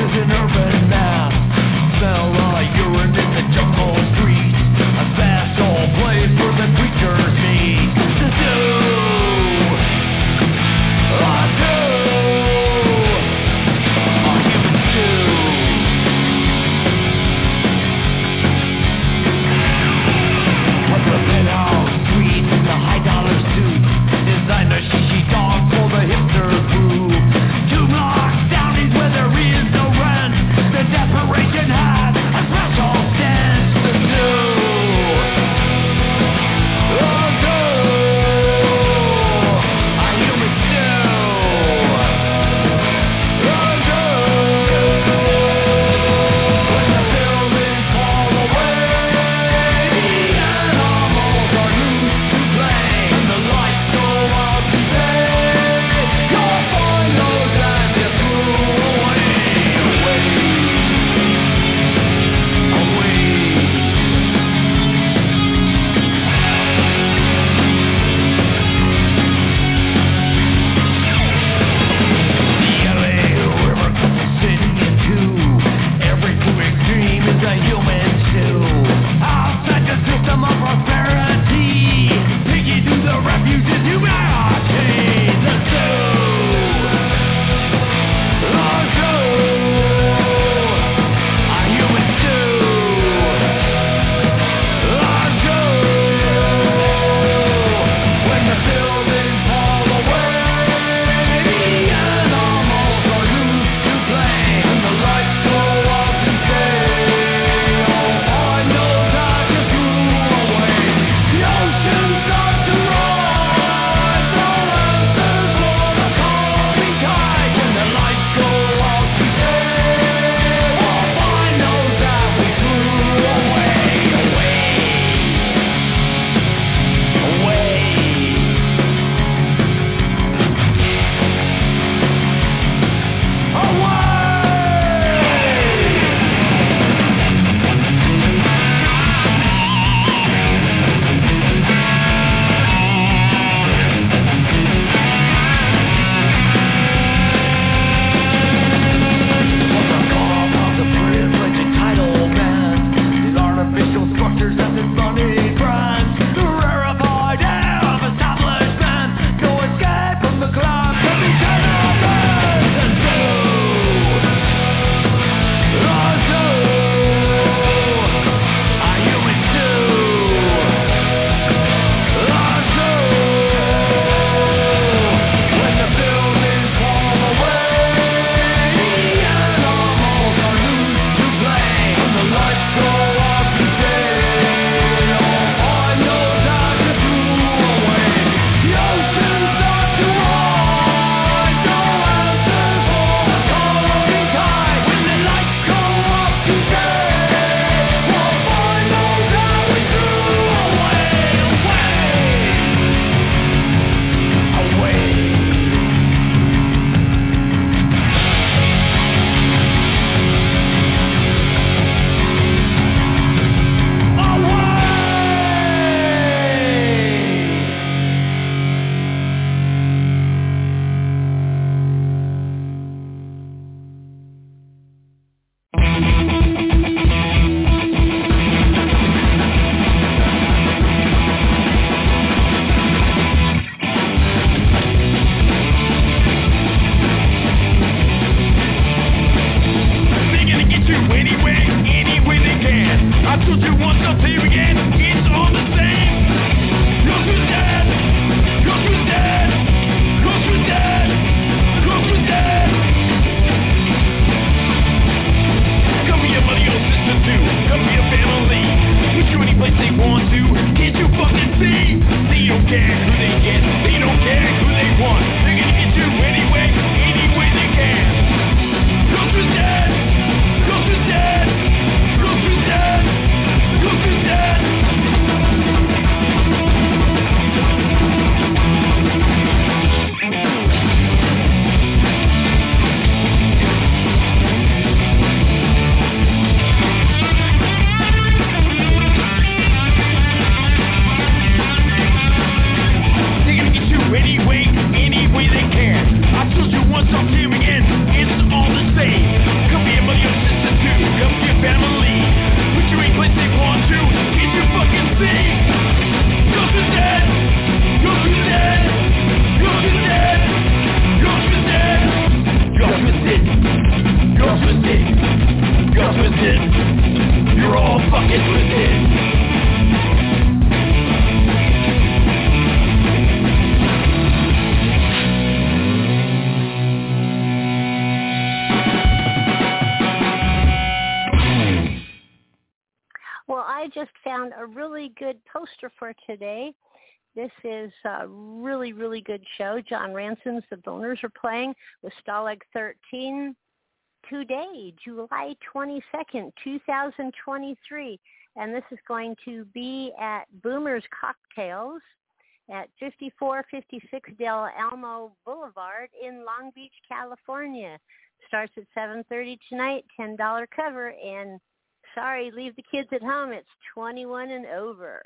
[SPEAKER 2] just found a really good poster for today. This is a really, really good show. John Ransom's The Boners are playing with Stalag thirteen today, July twenty-second, twenty twenty-three. And this is going to be at Boomer's Cocktails at fifty-four fifty-six Del Almo Boulevard in Long Beach, California. Starts at seven thirty tonight, ten dollars cover, and sorry, leave the kids at home. It's twenty-one and over.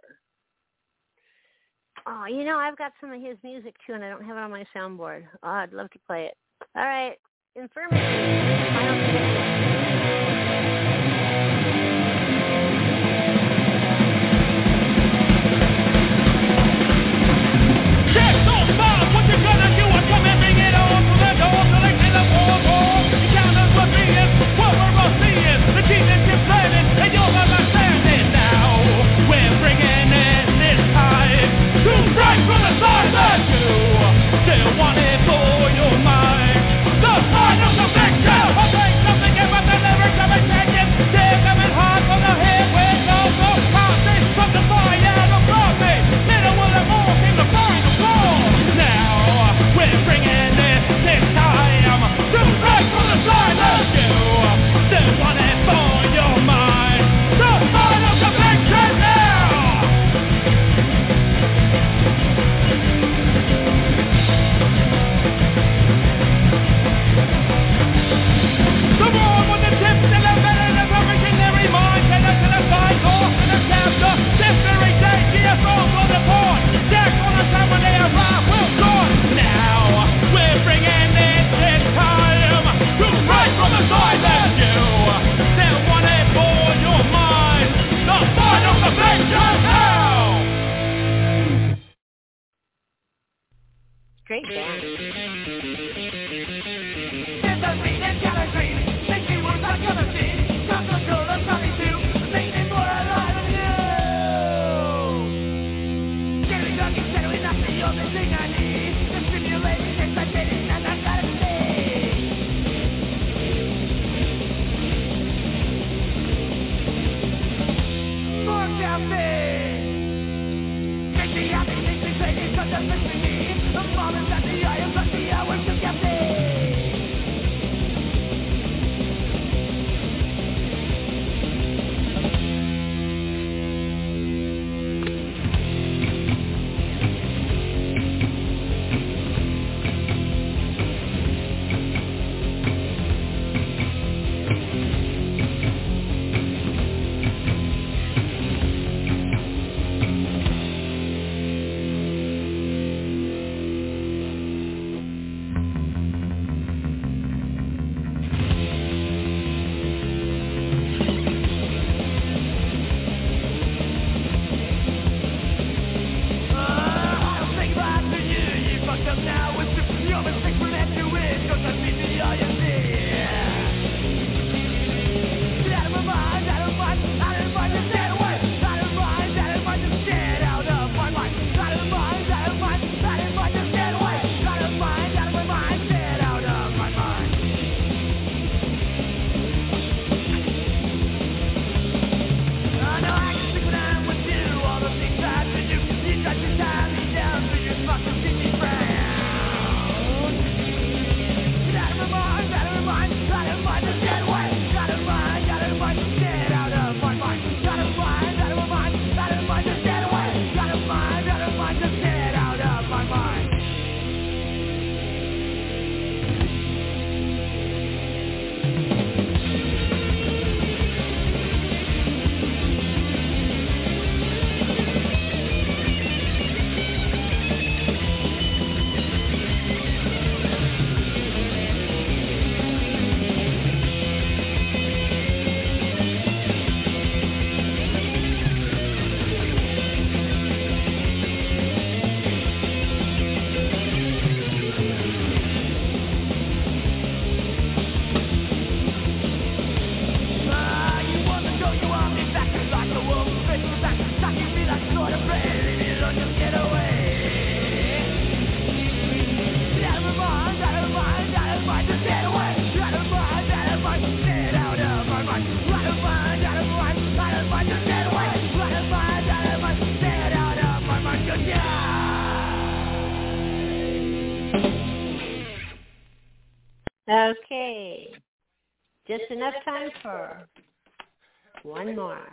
[SPEAKER 2] Oh, you know, I've got some of his music, too, and I don't have it on my soundboard. Oh, I'd love to play it. All right. Infirmary.
[SPEAKER 7] Still want it for your mind. The sign of the victim. I'll take something about the lyrics of a second. They're coming hard from the head with no no process from the fire of me. Little will it all in the final call. Now we're bringing it this time to break from the silence. You still want it for your mind. The sign of the victim now.
[SPEAKER 2] Great band. Okay. Just enough time for one more.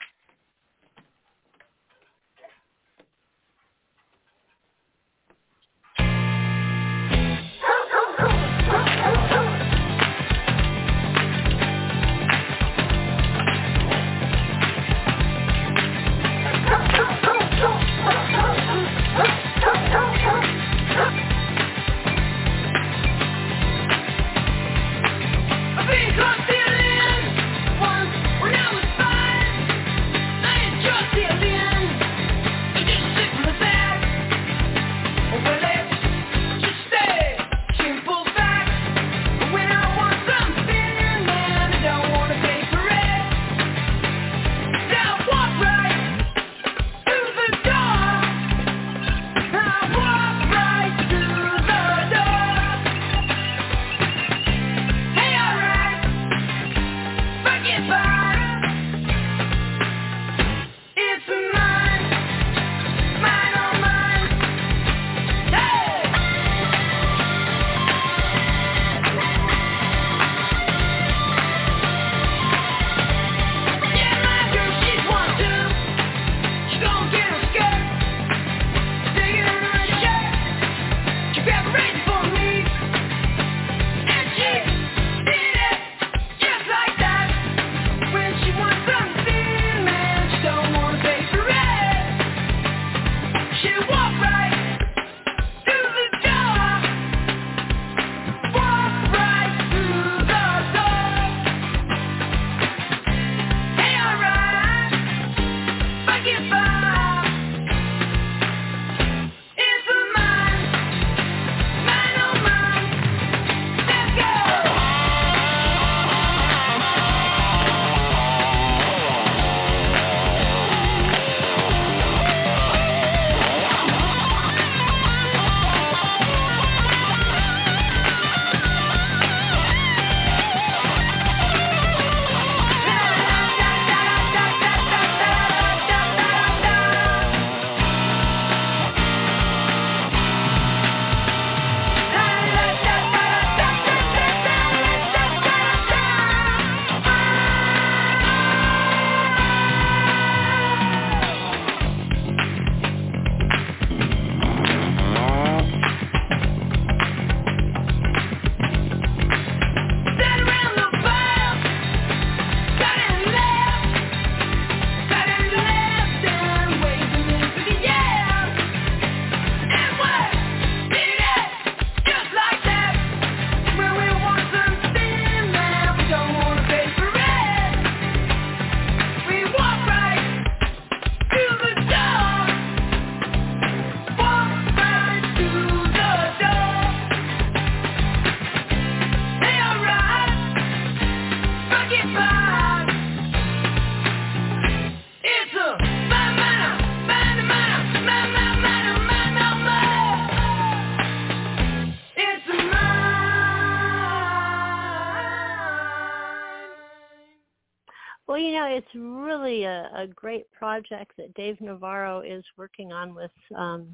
[SPEAKER 2] Well, you know, it's really a, a great project that Dave Navarro is working on with, um,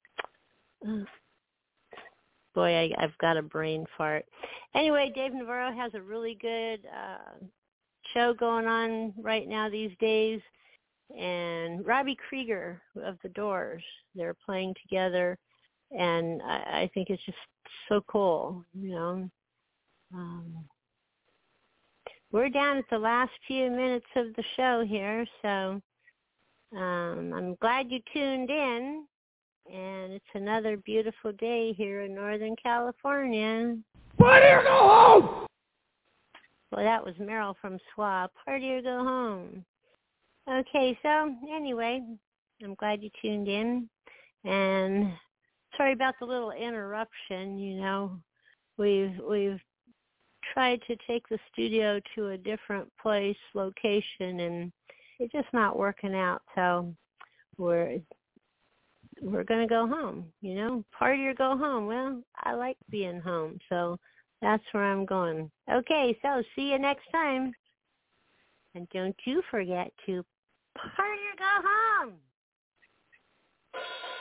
[SPEAKER 2] uh, boy, I, I've got a brain fart. Anyway, Dave Navarro has a really good uh, show going on right now these days. And Robbie Krieger of The Doors, they're playing together. And I, I think it's just so cool, you know. Um, we're down at the last few minutes of the show here, so um, I'm glad you tuned in. And it's another beautiful day here in Northern California.
[SPEAKER 7] Party or go home!
[SPEAKER 2] Well, that was Meryl from S W A. Party or go home. Okay, so anyway, I'm glad you tuned in. And sorry about the little interruption, you know. We've we've tried to take the studio to a different place, location, and it's just not working out. So we're we're going to go home, you know. Party or go home. Well, I like being home, so that's where I'm going. Okay, so see you next time. And don't you forget to party or go home.